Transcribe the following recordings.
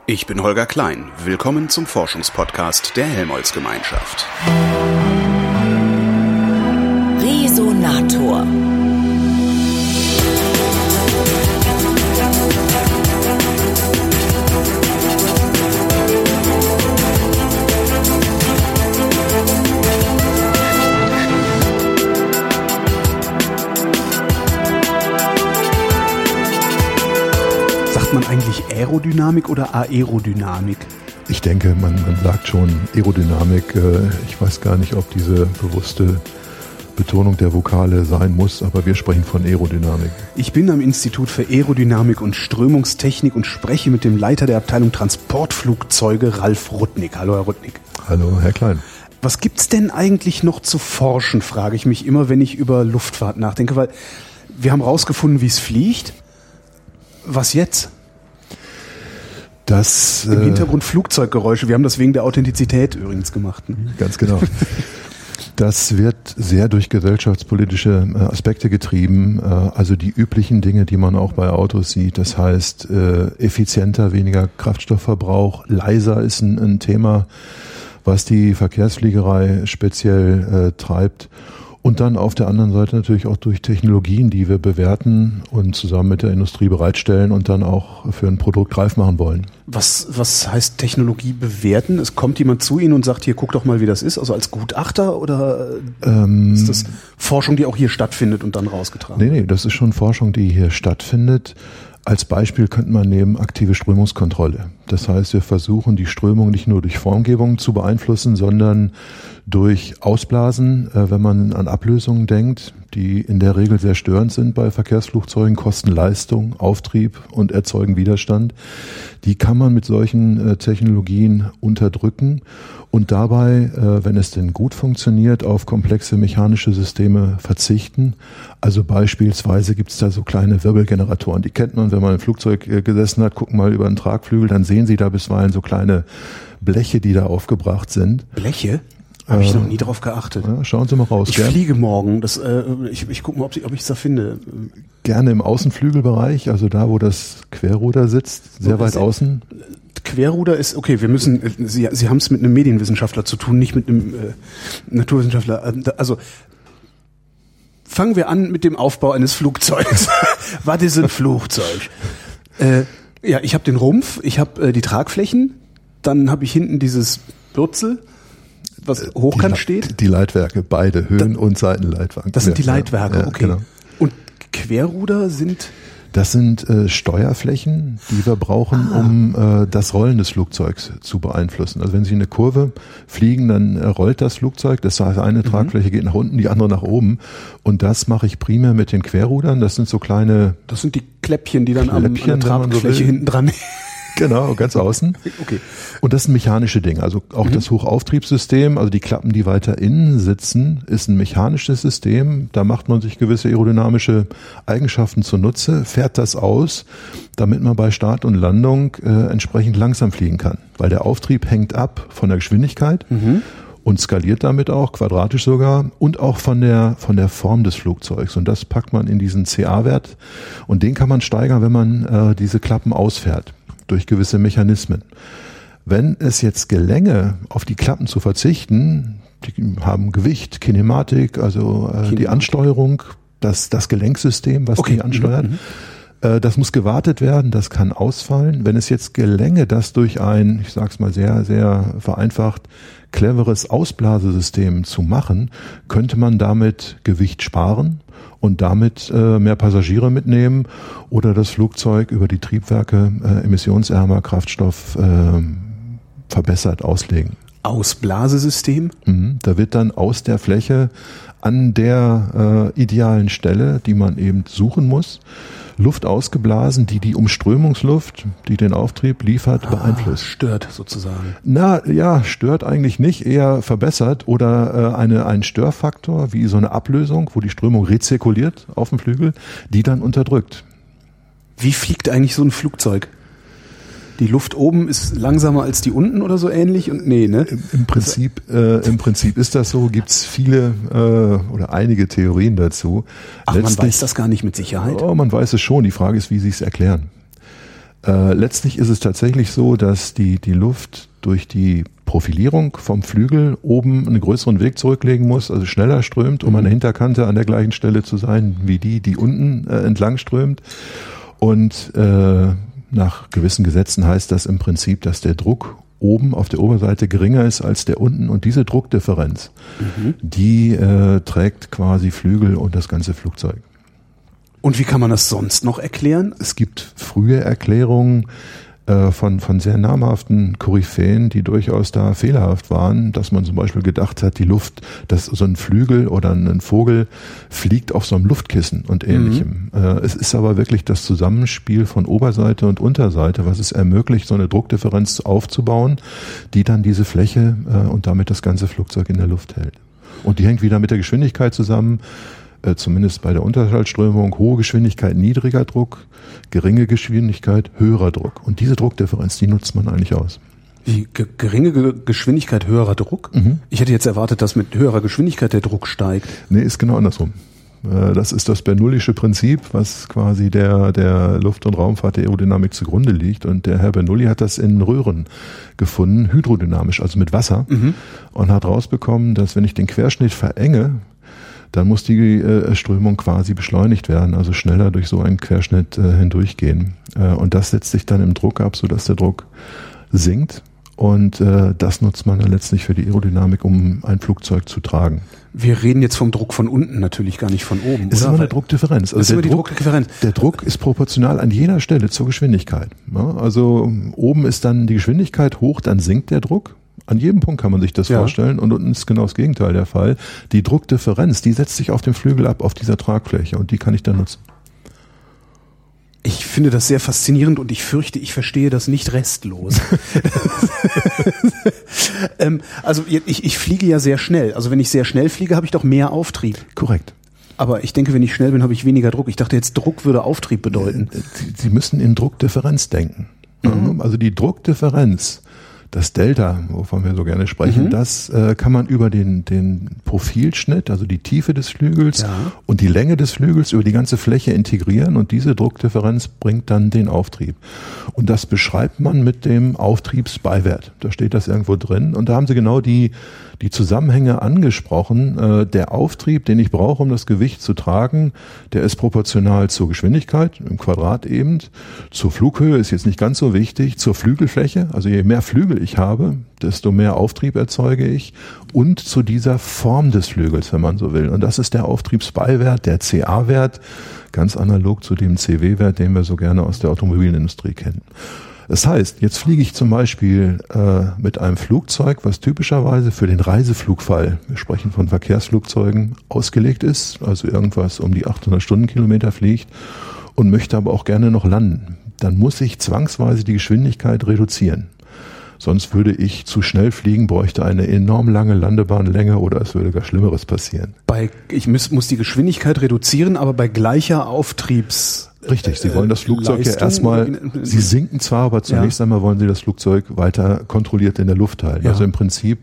Ich bin Holger Klein. Willkommen zum Forschungspodcast der Helmholtz-Gemeinschaft. Resonator. Sagt man eigentlich Aerodynamik oder Aerodynamik? Ich denke, man sagt schon Aerodynamik. Ich weiß gar nicht, ob diese bewusste Betonung der Vokale sein muss, aber wir sprechen von Aerodynamik. Ich bin am Institut für Aerodynamik und Strömungstechnik und spreche mit dem Leiter der Abteilung Transportflugzeuge, Ralf Rudnick. Hallo, Herr Rudnick. Hallo, Herr Klein. Was gibt's denn eigentlich noch zu forschen, frage ich mich immer, wenn ich über Luftfahrt nachdenke, weil wir haben rausgefunden, wie es fliegt. Was jetzt? Im Hintergrund Flugzeuggeräusche. Wir haben das wegen der Authentizität übrigens gemacht. Ne? Ganz genau. Das wird sehr durch gesellschaftspolitische Aspekte getrieben. Also die üblichen Dinge, die man auch bei Autos sieht. Das heißt, effizienter, weniger Kraftstoffverbrauch. Leiser ist ein Thema, was die Verkehrsfliegerei speziell treibt. Und dann auf der anderen Seite natürlich auch durch Technologien, die wir bewerten und zusammen mit der Industrie bereitstellen und dann auch für ein Produkt reif machen wollen. Was heißt Technologie bewerten? Es kommt jemand zu Ihnen und sagt, hier, guck doch mal, wie das ist, also als Gutachter, oder ist das Forschung, die auch hier stattfindet und dann rausgetragen? Nee, das ist schon Forschung, die hier stattfindet. Als Beispiel könnte man nehmen aktive Strömungskontrolle. Das heißt, wir versuchen die Strömung nicht nur durch Formgebung zu beeinflussen, sondern durch Ausblasen, wenn man an Ablösungen denkt, die in der Regel sehr störend sind bei Verkehrsflugzeugen, kosten Leistung, Auftrieb und erzeugen Widerstand. Die kann man mit solchen Technologien unterdrücken und dabei, wenn es denn gut funktioniert, auf komplexe mechanische Systeme verzichten. Also beispielsweise gibt es da so kleine Wirbelgeneratoren, die kennt man, wenn man im Flugzeug gesessen hat, gucken mal über den Tragflügel, dann sehen Sie da bisweilen so kleine Bleche, die da aufgebracht sind. Bleche? Habe ich noch nie drauf geachtet. Ja, schauen Sie mal raus. Ich fliege morgen. Ich gucke mal, ob ich es da finde. Gerne im Außenflügelbereich, also da, wo das Querruder sitzt, sehr weit außen. Querruder ist, okay, Sie haben es mit einem Medienwissenschaftler zu tun, nicht mit einem Naturwissenschaftler. Also fangen wir an mit dem Aufbau eines Flugzeugs. Was ist ein Flugzeug? Ja, ich habe den Rumpf, ich habe die Tragflächen, dann habe ich hinten dieses Bürzel, was hochkant steht. Die Leitwerke, beide, Höhen- und Seitenleitwerke. Das sind die Leitwerke, ja, okay. Genau. Und Querruder sind? Das sind Steuerflächen, die wir brauchen, um das Rollen des Flugzeugs zu beeinflussen. Also wenn Sie eine Kurve fliegen, dann rollt das Flugzeug. Das heißt, eine Tragfläche geht nach unten, die andere nach oben. Und das mache ich primär mit den Querrudern. Das sind so kleine... Das sind die Kläppchen, die dann an der Tragfläche hinten dran... Genau, ganz außen. Okay. Und das sind mechanische Dinge. Also auch das Hochauftriebssystem, also die Klappen, die weiter innen sitzen, ist ein mechanisches System. Da macht man sich gewisse aerodynamische Eigenschaften zunutze, fährt das aus, damit man bei Start und Landung entsprechend langsam fliegen kann. Weil der Auftrieb hängt ab von der Geschwindigkeit und skaliert damit auch, quadratisch sogar, und auch von der Form des Flugzeugs. Und das packt man in diesen CA-Wert und den kann man steigern, wenn man diese Klappen ausfährt, durch gewisse Mechanismen. Wenn es jetzt gelänge, auf die Klappen zu verzichten, die haben Gewicht, Kinematik, also die Ansteuerung, das Gelenksystem, was die ansteuert, das muss gewartet werden, das kann ausfallen. Wenn es jetzt gelänge, das durch ein, ich sage es mal sehr, sehr vereinfacht, cleveres Ausblasesystem zu machen, könnte man damit Gewicht sparen und damit mehr Passagiere mitnehmen oder das Flugzeug über die Triebwerke emissionsärmer Kraftstoff verbessert auslegen. Ausblasesystem? Da wird dann aus der Fläche an der idealen Stelle, die man eben suchen muss, Luft ausgeblasen, die die Umströmungsluft, die den Auftrieb liefert, beeinflusst. Stört sozusagen. Na ja, stört eigentlich nicht, eher verbessert oder ein Störfaktor, wie so eine Ablösung, wo die Strömung rezirkuliert auf dem Flügel, die dann unterdrückt. Wie fliegt eigentlich so ein Flugzeug? Die Luft oben ist langsamer als die unten oder so ähnlich? Und nee, ne? Im Prinzip ist das so, gibt's viele oder einige Theorien dazu. Ach, man weiß das gar nicht mit Sicherheit? Oh, man weiß es schon, die Frage ist, wie Sie es erklären. Letztlich ist es tatsächlich so, dass die Luft durch die Profilierung vom Flügel oben einen größeren Weg zurücklegen muss, also schneller strömt, um an der Hinterkante an der gleichen Stelle zu sein, wie die unten entlang strömt. Und nach gewissen Gesetzen heißt das im Prinzip, dass der Druck oben auf der Oberseite geringer ist als der unten. Und diese Druckdifferenz, die trägt quasi Flügel und das ganze Flugzeug. Und wie kann man das sonst noch erklären? Es gibt frühe Erklärungen von sehr namhaften Koryphäen, die durchaus da fehlerhaft waren, dass man zum Beispiel gedacht hat, die Luft, dass so ein Flügel oder ein Vogel fliegt auf so einem Luftkissen und Ähnlichem. Es ist aber wirklich das Zusammenspiel von Oberseite und Unterseite, was es ermöglicht, so eine Druckdifferenz aufzubauen, die dann diese Fläche und damit das ganze Flugzeug in der Luft hält. Und die hängt wieder mit der Geschwindigkeit zusammen, zumindest bei der Unterschallströmung, hohe Geschwindigkeit, niedriger Druck, geringe Geschwindigkeit, höherer Druck. Und diese Druckdifferenz, die nutzt man eigentlich aus. Wie geringe Geschwindigkeit, höherer Druck? Ich hätte jetzt erwartet, dass mit höherer Geschwindigkeit der Druck steigt. Nee, ist genau andersrum. Das ist das Bernoullische Prinzip, was quasi der Luft- und Raumfahrt der Aerodynamik zugrunde liegt. Und der Herr Bernoulli hat das in Röhren gefunden, hydrodynamisch, also mit Wasser, und hat rausbekommen, dass wenn ich den Querschnitt verenge, dann muss die Strömung quasi beschleunigt werden, also schneller durch so einen Querschnitt hindurchgehen. Und das setzt sich dann im Druck ab, sodass der Druck sinkt. Und das nutzt man dann letztlich für die Aerodynamik, um ein Flugzeug zu tragen. Wir reden jetzt vom Druck von unten, natürlich gar nicht von oben. Es ist immer eine Druckdifferenz. Also der Druck ist proportional an jeder Stelle zur Geschwindigkeit. Ja, also oben ist dann die Geschwindigkeit hoch, dann sinkt der Druck. An jedem Punkt kann man sich das vorstellen und unten ist genau das Gegenteil der Fall. Die Druckdifferenz, die setzt sich auf dem Flügel ab, auf dieser Tragfläche und die kann ich dann nutzen. Ich finde das sehr faszinierend und ich fürchte, ich verstehe das nicht restlos. Also ich fliege ja sehr schnell. Also wenn ich sehr schnell fliege, habe ich doch mehr Auftrieb. Korrekt. Aber ich denke, wenn ich schnell bin, habe ich weniger Druck. Ich dachte jetzt, Druck würde Auftrieb bedeuten. Sie müssen in Druckdifferenz denken. Also die Druckdifferenz, das Delta, wovon wir so gerne sprechen, das kann man über den Profilschnitt, also die Tiefe des Flügels und die Länge des Flügels über die ganze Fläche integrieren und diese Druckdifferenz bringt dann den Auftrieb. Und das beschreibt man mit dem Auftriebsbeiwert. Da steht das irgendwo drin und da haben Sie genau die Zusammenhänge angesprochen. Der Auftrieb, den ich brauche, um das Gewicht zu tragen, der ist proportional zur Geschwindigkeit, im Quadrat eben. Zur Flughöhe ist jetzt nicht ganz so wichtig. Zur Flügelfläche, also je mehr Flügel ich habe, desto mehr Auftrieb erzeuge ich. Und zu dieser Form des Flügels, wenn man so will. Und das ist der Auftriebsbeiwert, der CA-Wert, ganz analog zu dem CW-Wert, den wir so gerne aus der Automobilindustrie kennen. Das heißt, jetzt fliege ich zum Beispiel mit einem Flugzeug, was typischerweise für den Reiseflugfall, wir sprechen von Verkehrsflugzeugen, ausgelegt ist, also irgendwas um die 800 Stundenkilometer fliegt und möchte aber auch gerne noch landen. Dann muss ich zwangsweise die Geschwindigkeit reduzieren. Sonst würde ich zu schnell fliegen, bräuchte eine enorm lange Landebahnlänge oder es würde gar Schlimmeres passieren. Ich muss die Geschwindigkeit reduzieren, aber bei gleicher Richtig, Sie wollen das Flugzeug ja erstmal, Sie sinken zwar, aber zunächst einmal wollen Sie das Flugzeug weiter kontrolliert in der Luft halten. Also im Prinzip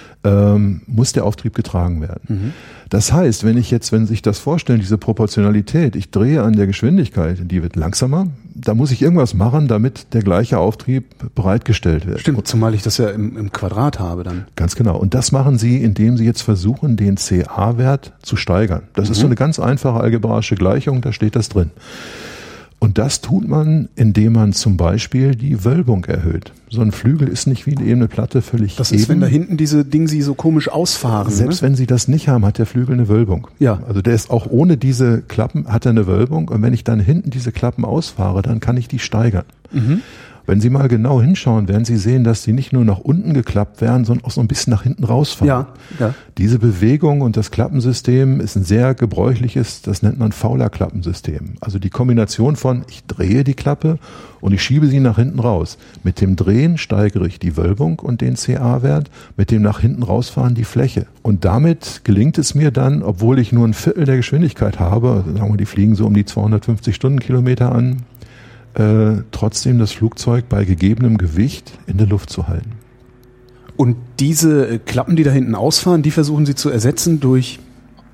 muss der Auftrieb getragen werden. Das heißt, wenn Sie sich das vorstellen, diese Proportionalität, ich drehe an der Geschwindigkeit, die wird langsamer, da muss ich irgendwas machen, damit der gleiche Auftrieb bereitgestellt wird. Stimmt, zumal ich das ja im Quadrat habe dann. Ganz genau. Und das machen Sie, indem Sie jetzt versuchen, den CA-Wert zu steigern. Das ist so eine ganz einfache algebraische Gleichung, da steht das drin. Und das tut man, indem man zum Beispiel die Wölbung erhöht. So ein Flügel ist nicht wie eine ebene Platte völlig Das ist, wenn da hinten diese Dingsi so komisch ausfahren. Selbst wenn Sie das nicht haben, hat der Flügel eine Wölbung. Ja. Also der ist auch ohne diese Klappen, hat er eine Wölbung. Und wenn ich dann hinten diese Klappen ausfahre, dann kann ich die steigern. Wenn Sie mal genau hinschauen, werden Sie sehen, dass die nicht nur nach unten geklappt werden, sondern auch so ein bisschen nach hinten rausfahren. Ja. Diese Bewegung und das Klappensystem ist ein sehr gebräuchliches, das nennt man Fowler-Klappensystem. Also die Kombination von, ich drehe die Klappe und ich schiebe sie nach hinten raus. Mit dem Drehen steigere ich die Wölbung und den CA-Wert, mit dem nach hinten rausfahren die Fläche. Und damit gelingt es mir dann, obwohl ich nur ein Viertel der Geschwindigkeit habe, sagen wir, die fliegen so um die 250 Stundenkilometer an, trotzdem das Flugzeug bei gegebenem Gewicht in der Luft zu halten. Und diese Klappen, die da hinten ausfahren, die versuchen Sie zu ersetzen durch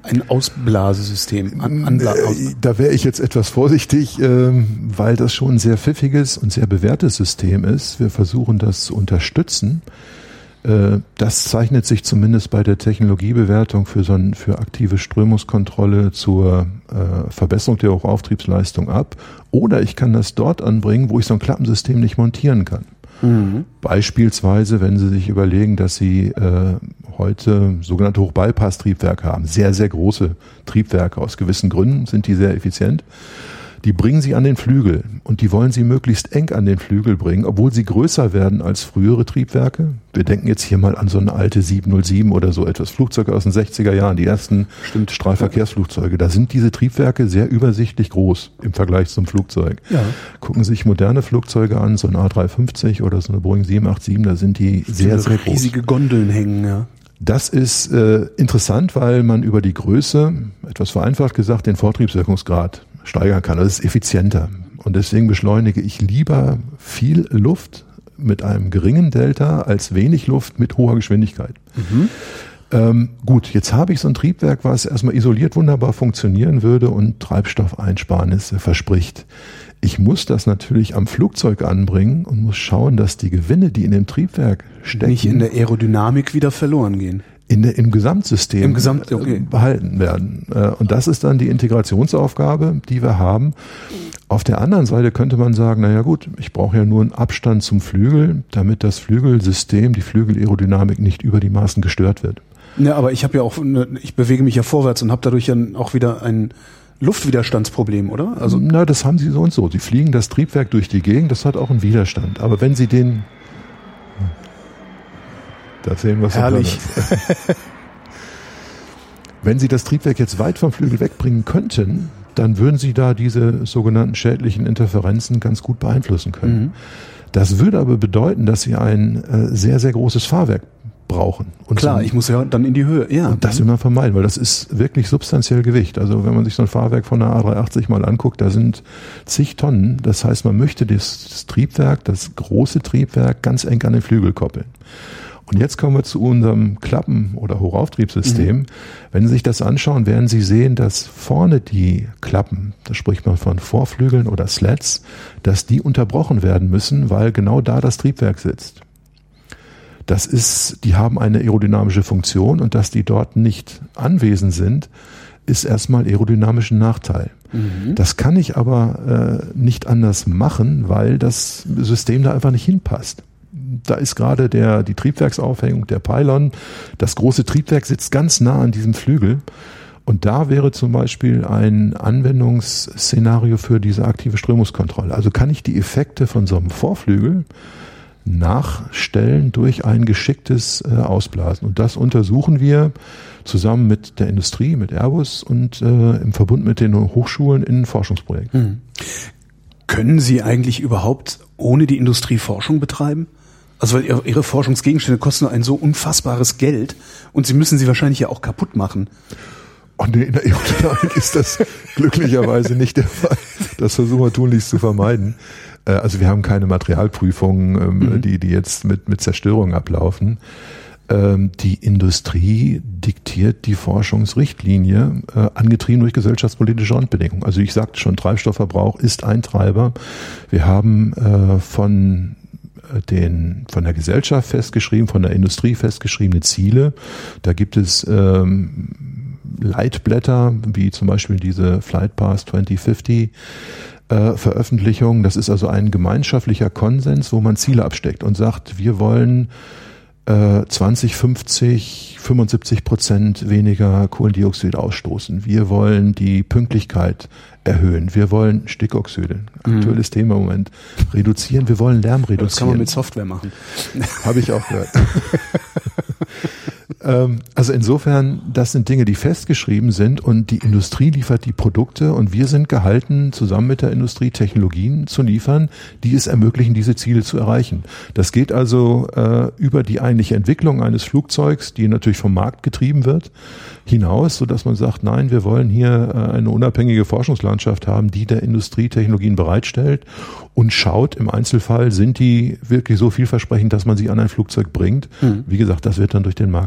ein Ausblasesystem. Da wäre ich jetzt etwas vorsichtig, weil das schon ein sehr pfiffiges und sehr bewährtes System ist. Wir versuchen das zu unterstützen. Das zeichnet sich zumindest bei der Technologiebewertung für aktive Strömungskontrolle zur Verbesserung der Hochauftriebsleistung ab. Oder ich kann das dort anbringen, wo ich so ein Klappensystem nicht montieren kann. Mhm. Beispielsweise, wenn Sie sich überlegen, dass Sie heute sogenannte Hochbypass-Triebwerke haben, sehr, sehr große Triebwerke, aus gewissen Gründen sind die sehr effizient. Die bringen Sie an den Flügel und die wollen Sie möglichst eng an den Flügel bringen, obwohl sie größer werden als frühere Triebwerke. Wir denken jetzt hier mal an so eine alte 707 oder so etwas, Flugzeuge aus den 60er Jahren, die ersten Strahlverkehrsflugzeuge. Da sind diese Triebwerke sehr übersichtlich groß im Vergleich zum Flugzeug. Ja. Gucken Sie sich moderne Flugzeuge an, so ein A350 oder so eine Boeing 787, da sind die sehr, sehr groß. Riesige Gondeln hängen, ja. Das ist interessant, weil man über die Größe, etwas vereinfacht gesagt, den Vortriebswirkungsgrad steigern kann. Das ist effizienter. Und deswegen beschleunige ich lieber viel Luft mit einem geringen Delta als wenig Luft mit hoher Geschwindigkeit. Mhm. Gut, jetzt habe ich so ein Triebwerk, was erstmal isoliert wunderbar funktionieren würde und Treibstoffeinsparnisse verspricht. Ich muss das natürlich am Flugzeug anbringen und muss schauen, dass die Gewinne, die in dem Triebwerk stecken, nicht in der Aerodynamik wieder verloren gehen. Im Gesamtsystem behalten werden. Und das ist dann die Integrationsaufgabe, die wir haben. Auf der anderen Seite könnte man sagen, naja gut, ich brauche ja nur einen Abstand zum Flügel, damit das Flügelsystem, die Flügelaerodynamik nicht über die Maßen gestört wird. Ja, aber ich habe ja auch, ich bewege mich ja vorwärts und habe dadurch ja auch wieder ein Luftwiderstandsproblem, oder? Also na, das haben Sie so und so. Sie fliegen das Triebwerk durch die Gegend, das hat auch einen Widerstand. Aber wenn Sie den da sehen wir es. Herrlich. Wenn Sie das Triebwerk jetzt weit vom Flügel wegbringen könnten, dann würden Sie da diese sogenannten schädlichen Interferenzen ganz gut beeinflussen können. Mhm. Das würde aber bedeuten, dass Sie ein sehr, sehr großes Fahrwerk brauchen. Und klar, ich muss ja dann in die Höhe. Ja. Und das will man vermeiden, weil das ist wirklich substanziell Gewicht. Also wenn man sich so ein Fahrwerk von einer A380 mal anguckt, da sind zig Tonnen. Das heißt, man möchte das Triebwerk, das große Triebwerk, ganz eng an den Flügel koppeln. Und jetzt kommen wir zu unserem Klappen- oder Hochauftriebssystem. Mhm. Wenn Sie sich das anschauen, werden Sie sehen, dass vorne die Klappen, da spricht man von Vorflügeln oder Slats, dass die unterbrochen werden müssen, weil genau da das Triebwerk sitzt. Die haben eine aerodynamische Funktion und dass die dort nicht anwesend sind, ist erstmal aerodynamischen Nachteil. Mhm. Das kann ich aber nicht anders machen, weil das System da einfach nicht hinpasst. Da ist gerade die Triebwerksaufhängung, der Pylon. Das große Triebwerk sitzt ganz nah an diesem Flügel. Und da wäre zum Beispiel ein Anwendungsszenario für diese aktive Strömungskontrolle. Also kann ich die Effekte von so einem Vorflügel nachstellen durch ein geschicktes Ausblasen. Und das untersuchen wir zusammen mit der Industrie, mit Airbus und im Verbund mit den Hochschulen in Forschungsprojekten. Mhm. Können Sie eigentlich überhaupt ohne die Industrie Forschung betreiben? Also weil Ihre Forschungsgegenstände kosten ein so unfassbares Geld und Sie müssen sie wahrscheinlich ja auch kaputt machen. Und in der Aerodynamik ist das glücklicherweise nicht der Fall. Das versuchen wir tunlichst zu vermeiden. Also wir haben keine Materialprüfungen, die jetzt mit Zerstörung ablaufen. Die Industrie diktiert die Forschungsrichtlinie, angetrieben durch gesellschaftspolitische Randbedingungen. Also ich sagte schon, Treibstoffverbrauch ist ein Treiber. Wir haben von der Gesellschaft festgeschrieben, von der Industrie festgeschriebene Ziele. Da gibt es Leitblätter, wie zum Beispiel diese Flightpath 2050 Veröffentlichung. Das ist also ein gemeinschaftlicher Konsens, wo man Ziele absteckt und sagt, wir wollen 2050 75% weniger Kohlendioxid ausstoßen. Wir wollen die Pünktlichkeit erhöhen. Wir wollen Stickoxide, aktuelles Thema im Moment, reduzieren. Wir wollen Lärm reduzieren. Das kann man mit Software machen. Habe ich auch gehört. Also insofern, das sind Dinge, die festgeschrieben sind und die Industrie liefert die Produkte und wir sind gehalten, zusammen mit der Industrie Technologien zu liefern, die es ermöglichen, diese Ziele zu erreichen. Das geht also über die eigentliche Entwicklung eines Flugzeugs, die natürlich vom Markt getrieben wird, hinaus, sodass man sagt, nein, wir wollen hier eine unabhängige Forschungslandschaft haben, die der Industrie Technologien bereitstellt und schaut, im Einzelfall sind die wirklich so vielversprechend, dass man sie an ein Flugzeug bringt. Wie gesagt, das wird dann durch den Markt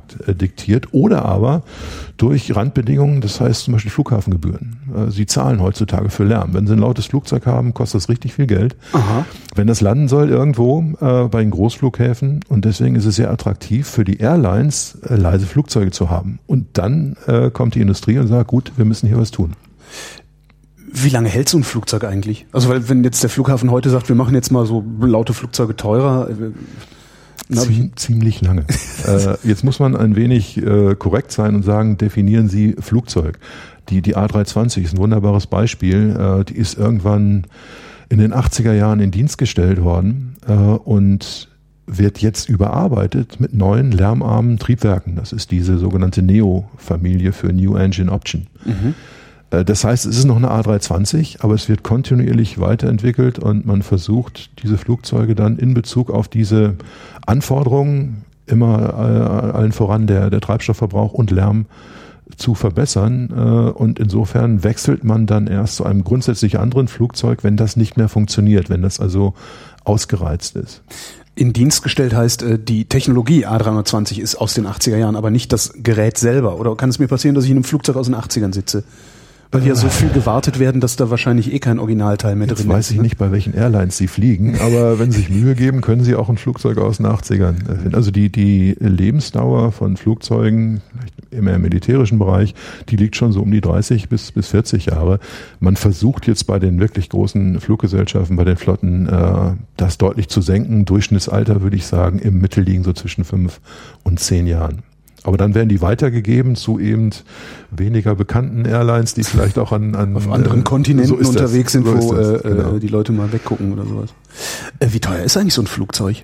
Markt diktiert oder aber durch Randbedingungen, das heißt zum Beispiel Flughafengebühren. Sie zahlen heutzutage für Lärm. Wenn Sie ein lautes Flugzeug haben, kostet das richtig viel Geld. Aha. Wenn das landen soll irgendwo bei den Großflughäfen, und deswegen ist es sehr attraktiv für die Airlines, leise Flugzeuge zu haben. Und dann kommt die Industrie und sagt, gut, wir müssen hier was tun. Wie lange hält so ein Flugzeug eigentlich? Also weil wenn jetzt der Flughafen heute sagt, wir machen jetzt mal so laute Flugzeuge teurer. Ziemlich lange. Jetzt muss man ein wenig korrekt sein und sagen, definieren Sie Flugzeug. Die A320 ist ein wunderbares Beispiel. Die ist irgendwann in den 80er Jahren in Dienst gestellt worden und wird jetzt überarbeitet mit neuen lärmarmen Triebwerken. Das ist diese sogenannte NEO-Familie für New Engine Option. Mhm. Das heißt, es ist noch eine A320, aber es wird kontinuierlich weiterentwickelt und man versucht, diese Flugzeuge dann in Bezug auf diese Anforderungen, immer allen voran der Treibstoffverbrauch und Lärm, zu verbessern. Und insofern wechselt man dann erst zu einem grundsätzlich anderen Flugzeug, wenn das nicht mehr funktioniert, wenn das also ausgereizt ist. In Dienst gestellt heißt, die Technologie A320 ist aus den 80er Jahren, aber nicht das Gerät selber. Oder kann es mir passieren, dass ich in einem Flugzeug aus den 80ern sitze? Weil ja so viel gewartet werden, dass da wahrscheinlich kein Originalteil mehr drin ist. Jetzt weiß ich nicht, bei welchen Airlines Sie fliegen, aber wenn Sie sich Mühe geben, können Sie auch ein Flugzeug aus den 80ern finden. Also die Lebensdauer von Flugzeugen im militärischen Bereich, die liegt schon so um die 30 bis 40 Jahre. Man versucht jetzt bei den wirklich großen Fluggesellschaften, bei den Flotten, das deutlich zu senken. Durchschnittsalter, würde ich sagen, im Mittel liegen so zwischen 5 und 10 Jahren. Aber dann werden die weitergegeben zu eben weniger bekannten Airlines, die vielleicht auch an auf anderen Kontinenten so unterwegs sind, wo genau. Die Leute mal weggucken oder sowas. Wie teuer ist eigentlich so ein Flugzeug?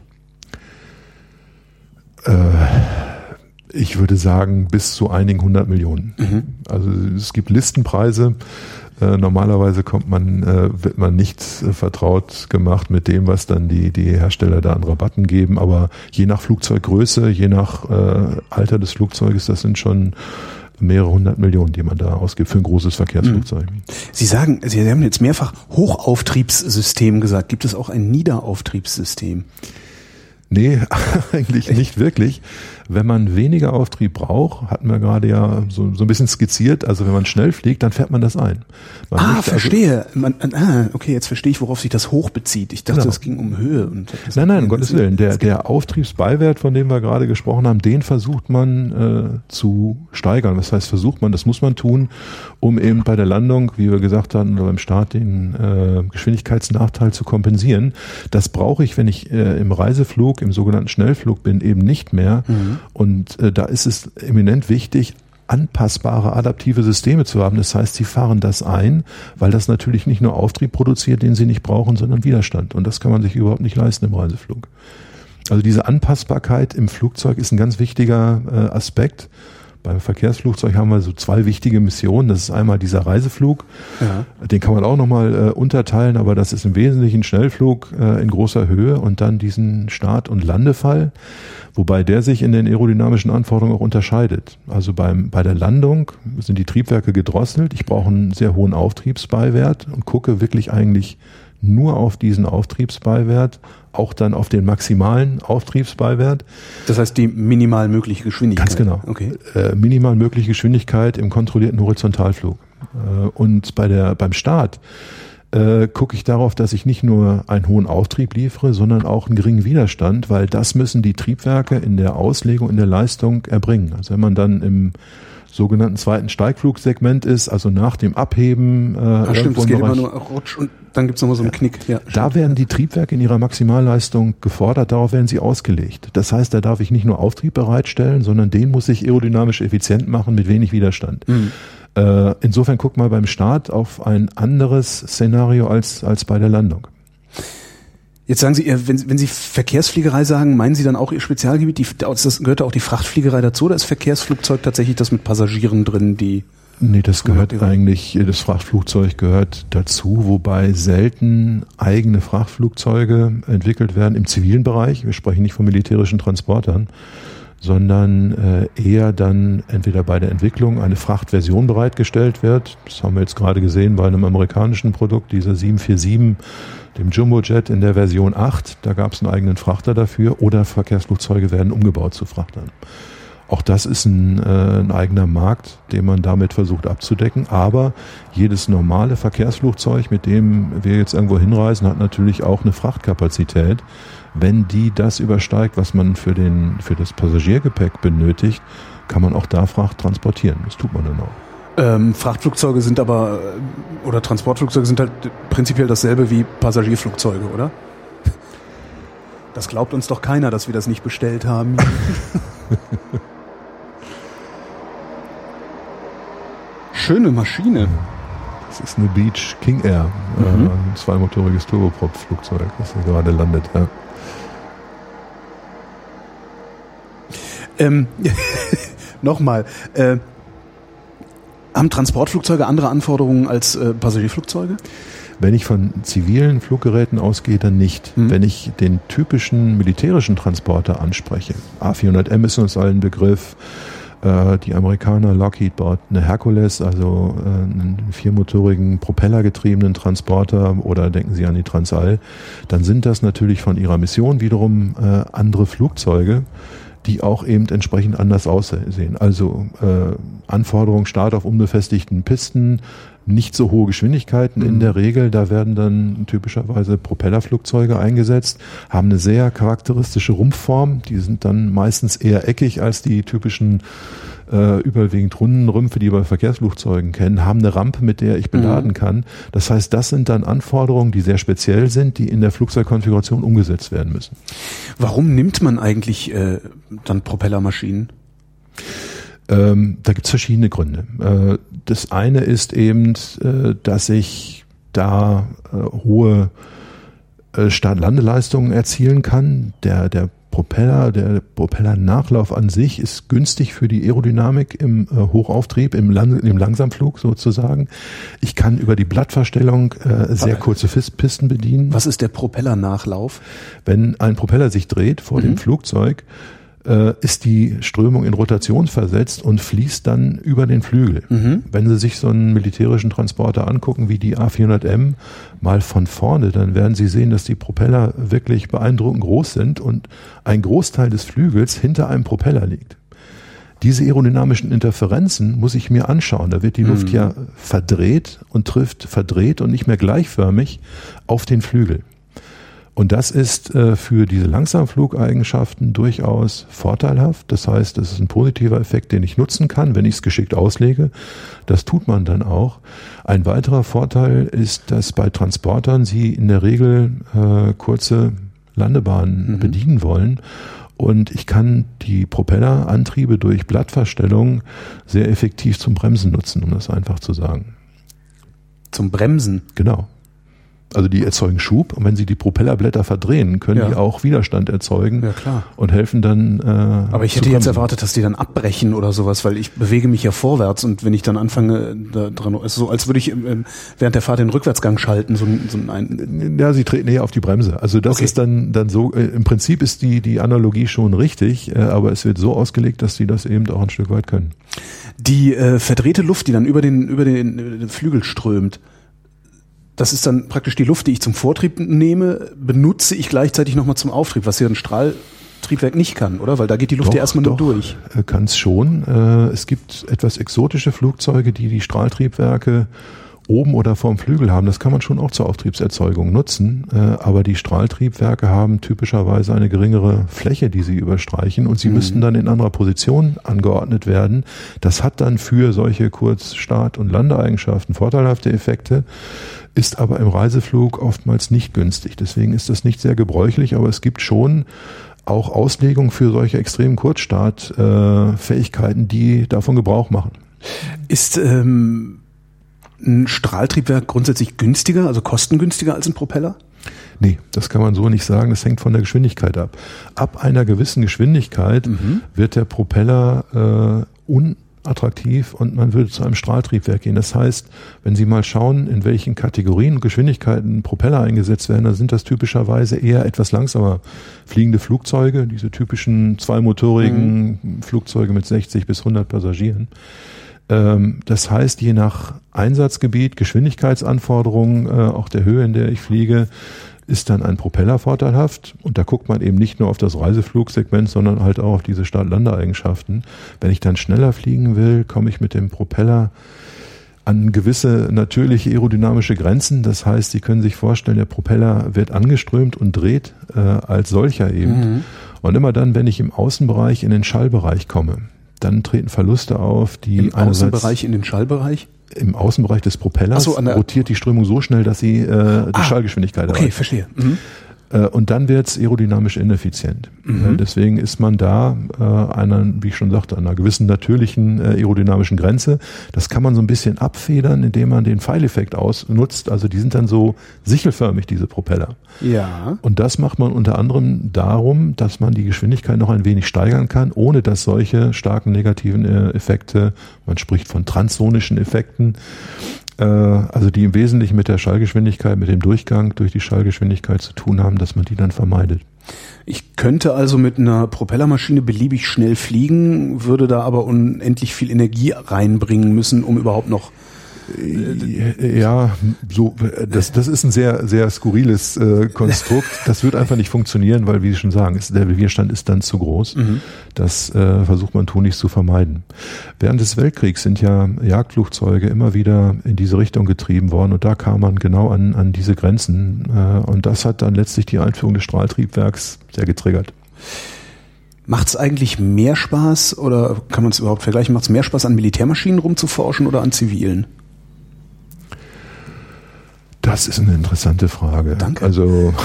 Ich würde sagen, bis zu einigen 100 Millionen. Mhm. Also es gibt Listenpreise. Normalerweise wird man nicht vertraut gemacht mit dem, was dann die Hersteller da an Rabatten geben, aber je nach Flugzeuggröße, je nach Alter des Flugzeuges, das sind schon mehrere 100 Millionen, die man da ausgibt für ein großes Verkehrsflugzeug. Sie haben jetzt mehrfach Hochauftriebssystem gesagt. Gibt es auch ein Niederauftriebssystem? Nee, eigentlich nicht wirklich. Wenn man weniger Auftrieb braucht, hatten wir gerade ja so ein bisschen skizziert, also wenn man schnell fliegt, dann fährt man das ein. Verstehe. Okay, jetzt verstehe ich, worauf sich das hoch bezieht. Ich dachte, es ging um Höhe. Nein, um Gottes Willen. Der Auftriebsbeiwert, von dem wir gerade gesprochen haben, den versucht man zu steigern. Das heißt, das muss man tun, um eben bei der Landung, wie wir gesagt haben, oder beim Start den Geschwindigkeitsnachteil zu kompensieren. Das brauche ich, wenn ich im Reiseflug, im sogenannten Schnellflug bin, eben nicht mehr. Mhm. Und da ist es eminent wichtig, anpassbare, adaptive Systeme zu haben. Das heißt, sie fahren das ein, weil das natürlich nicht nur Auftrieb produziert, den sie nicht brauchen, sondern Widerstand. Und das kann man sich überhaupt nicht leisten im Reiseflug. Also diese Anpassbarkeit im Flugzeug ist ein ganz wichtiger Aspekt. Beim Verkehrsflugzeug haben wir so 2 wichtige Missionen. Das ist einmal dieser Reiseflug. Ja. Den kann man auch nochmal unterteilen, aber das ist im Wesentlichen Schnellflug in großer Höhe und dann diesen Start- und Landefall, wobei der sich in den aerodynamischen Anforderungen auch unterscheidet. Also bei der Landung sind die Triebwerke gedrosselt. Ich brauche einen sehr hohen Auftriebsbeiwert und gucke wirklich eigentlich nur auf diesen Auftriebsbeiwert, auch dann auf den maximalen Auftriebsbeiwert. Das heißt die minimal mögliche Geschwindigkeit? Ganz genau. Okay. Minimal mögliche Geschwindigkeit im kontrollierten Horizontalflug. Und beim Start gucke ich darauf, dass ich nicht nur einen hohen Auftrieb liefere, sondern auch einen geringen Widerstand, weil das müssen die Triebwerke in der Auslegung, in der Leistung erbringen. Also wenn man dann im sogenannten zweiten Steigflugsegment ist, also nach dem Abheben. Stimmt, es geht immer nur rutsch und dann gibt's nochmal so einen Knick. Ja, da werden die Triebwerke in ihrer Maximalleistung gefordert, darauf werden sie ausgelegt. Das heißt, da darf ich nicht nur Auftrieb bereitstellen, sondern den muss ich aerodynamisch effizient machen mit wenig Widerstand. Mhm. Insofern guck mal beim Start auf ein anderes Szenario als bei der Landung. Jetzt sagen Sie, wenn Sie Verkehrsfliegerei sagen, meinen Sie dann auch Ihr Spezialgebiet? Gehört da auch die Frachtfliegerei dazu oder ist Verkehrsflugzeug tatsächlich das mit Passagieren drin, die... Nee, das gehört eigentlich, das Frachtflugzeug gehört dazu, wobei selten eigene Frachtflugzeuge entwickelt werden im zivilen Bereich. Wir sprechen nicht von militärischen Transportern, sondern eher dann entweder bei der Entwicklung eine Frachtversion bereitgestellt wird. Das haben wir jetzt gerade gesehen bei einem amerikanischen Produkt, dieser 747, dem Jumbojet in der Version 8. Da gab es einen eigenen Frachter dafür oder Verkehrsflugzeuge werden umgebaut zu Frachtern. Auch das ist ein eigener Markt, den man damit versucht abzudecken. Aber jedes normale Verkehrsflugzeug, mit dem wir jetzt irgendwo hinreisen, hat natürlich auch eine Frachtkapazität. Wenn die das übersteigt, was man für das Passagiergepäck benötigt, kann man auch da Fracht transportieren. Das tut man dann auch. Frachtflugzeuge sind aber, oder Transportflugzeuge sind halt prinzipiell dasselbe wie Passagierflugzeuge, oder? Das glaubt uns doch keiner, dass wir das nicht bestellt haben. Schöne Maschine. Das ist eine Beech King Air, ein zweimotoriges Turboprop-Flugzeug, das hier gerade landet. Ja. Nochmal, haben Transportflugzeuge andere Anforderungen als Passagierflugzeuge? Wenn ich von zivilen Fluggeräten ausgehe, dann nicht. Wenn ich den typischen militärischen Transporter anspreche, A400M ist uns allen Begriff, die Amerikaner, Lockheed baut eine Hercules, also einen viermotorigen propellergetriebenen Transporter, oder denken Sie an die Transall, dann sind das natürlich von ihrer Mission wiederum andere Flugzeuge, die auch eben entsprechend anders aussehen. Also Anforderungen, Start auf unbefestigten Pisten, nicht so hohe Geschwindigkeiten in der Regel, da werden dann typischerweise Propellerflugzeuge eingesetzt, haben eine sehr charakteristische Rumpfform, die sind dann meistens eher eckig als die typischen überwiegend runden Rümpfe, die wir bei Verkehrsflugzeugen kennen, haben eine Rampe, mit der ich beladen kann. Das heißt, das sind dann Anforderungen, die sehr speziell sind, die in der Flugzeugkonfiguration umgesetzt werden müssen. Warum nimmt man eigentlich dann Propellermaschinen? Da gibt's verschiedene Gründe. Das eine ist eben, dass ich da hohe Start-Landeleistungen erzielen kann. Der Propellernachlauf an sich ist günstig für die Aerodynamik im Hochauftrieb, im Langsamflug sozusagen. Ich kann über die Blattverstellung sehr kurze Pisten bedienen. Was ist der Propellernachlauf? Wenn ein Propeller sich dreht vor dem Flugzeug, ist die Strömung in Rotation versetzt und fließt dann über den Flügel. Wenn Sie sich so einen militärischen Transporter angucken, wie die A400M, mal von vorne, dann werden Sie sehen, dass die Propeller wirklich beeindruckend groß sind und ein Großteil des Flügels hinter einem Propeller liegt. Diese aerodynamischen Interferenzen muss ich mir anschauen. Da wird die Luft ja verdreht und trifft verdreht und nicht mehr gleichförmig auf den Flügel. Und das ist für diese Langsamflugeigenschaften durchaus vorteilhaft. Das heißt, es ist ein positiver Effekt, den ich nutzen kann, wenn ich es geschickt auslege. Das tut man dann auch. Ein weiterer Vorteil ist, dass bei Transportern Sie in der Regel kurze Landebahnen bedienen wollen. Und ich kann die Propellerantriebe durch Blattverstellung sehr effektiv zum Bremsen nutzen, um das einfach zu sagen. Zum Bremsen? Genau. Also die erzeugen Schub, und wenn sie die Propellerblätter verdrehen, können die auch Widerstand erzeugen und helfen dann. Aber ich hätte jetzt erwartet, dass die dann abbrechen oder sowas, weil ich bewege mich ja vorwärts, und wenn ich dann anfange, da dran, ist so, als würde ich während der Fahrt den Rückwärtsgang schalten. Ja, sie treten eher auf die Bremse. Also das ist dann so. Im Prinzip ist die Analogie schon richtig, aber es wird so ausgelegt, dass sie das eben auch ein Stück weit können. Die verdrehte Luft, die dann über den Flügel strömt. Das ist dann praktisch die Luft, die ich zum Vortrieb nehme, benutze ich gleichzeitig nochmal zum Auftrieb, was ja ein Strahltriebwerk nicht kann, oder? Weil da geht die Luft ja erstmal nur durch. Kann es schon. Es gibt etwas exotische Flugzeuge, die Strahltriebwerke oben oder vorm Flügel haben. Das kann man schon auch zur Auftriebserzeugung nutzen. Aber die Strahltriebwerke haben typischerweise eine geringere Fläche, die sie überstreichen, und sie müssten dann in anderer Position angeordnet werden. Das hat dann für solche Kurzstart- und Landeeigenschaften vorteilhafte Effekte, ist aber im Reiseflug oftmals nicht günstig. Deswegen ist das nicht sehr gebräuchlich, aber es gibt schon auch Auslegungen für solche extremen Kurzstartfähigkeiten, die davon Gebrauch machen. Ist ein Strahltriebwerk grundsätzlich günstiger, also kostengünstiger als ein Propeller? Nee, das kann man so nicht sagen. Das hängt von der Geschwindigkeit ab. Ab einer gewissen Geschwindigkeit wird der Propeller unattraktiv und man würde zu einem Strahltriebwerk gehen. Das heißt, wenn Sie mal schauen, in welchen Kategorien und Geschwindigkeiten Propeller eingesetzt werden, dann sind das typischerweise eher etwas langsamer fliegende Flugzeuge, diese typischen zweimotorigen Flugzeuge mit 60 bis 100 Passagieren. Das heißt, je nach Einsatzgebiet, Geschwindigkeitsanforderungen, auch der Höhe, in der ich fliege, ist dann ein Propeller vorteilhaft. Und da guckt man eben nicht nur auf das Reiseflugsegment, sondern halt auch auf diese Start-Landeeigenschaften. Wenn ich dann schneller fliegen will, komme ich mit dem Propeller an gewisse natürliche aerodynamische Grenzen. Das heißt, Sie können sich vorstellen, der Propeller wird angeströmt und dreht als solcher eben. Und immer dann, wenn ich im Außenbereich in den Schallbereich komme, dann treten Verluste auf, die im Außenbereich in den Schallbereich? Im Außenbereich des Propellers rotiert die Strömung so schnell, dass sie die Schallgeschwindigkeit erreicht. Okay, verstehe. Und dann wird es aerodynamisch ineffizient. Deswegen ist man da wie ich schon sagte, an einer gewissen natürlichen aerodynamischen Grenze. Das kann man so ein bisschen abfedern, indem man den Pfeileffekt ausnutzt. Also die sind dann so sichelförmig, diese Propeller. Ja. Und das macht man unter anderem darum, dass man die Geschwindigkeit noch ein wenig steigern kann, ohne dass solche starken negativen Effekte, man spricht von transsonischen Effekten, also die im Wesentlichen mit der Schallgeschwindigkeit, mit dem Durchgang durch die Schallgeschwindigkeit zu tun haben, dass man die dann vermeidet. Ich könnte also mit einer Propellermaschine beliebig schnell fliegen, würde da aber unendlich viel Energie reinbringen müssen, um überhaupt noch... Ja, so das ist ein sehr, sehr skurriles Konstrukt. Das wird einfach nicht funktionieren, weil, wie Sie schon sagen, der Widerstand ist dann zu groß. Das versucht man tunlichst zu vermeiden. Während des Weltkriegs sind ja Jagdflugzeuge immer wieder in diese Richtung getrieben worden und da kam man genau an diese Grenzen und das hat dann letztlich die Einführung des Strahltriebwerks sehr getriggert. Macht es eigentlich mehr Spaß oder kann man es überhaupt vergleichen? Macht es mehr Spaß, an Militärmaschinen rumzuforschen oder an zivilen? Das ist eine interessante Frage. Danke. Also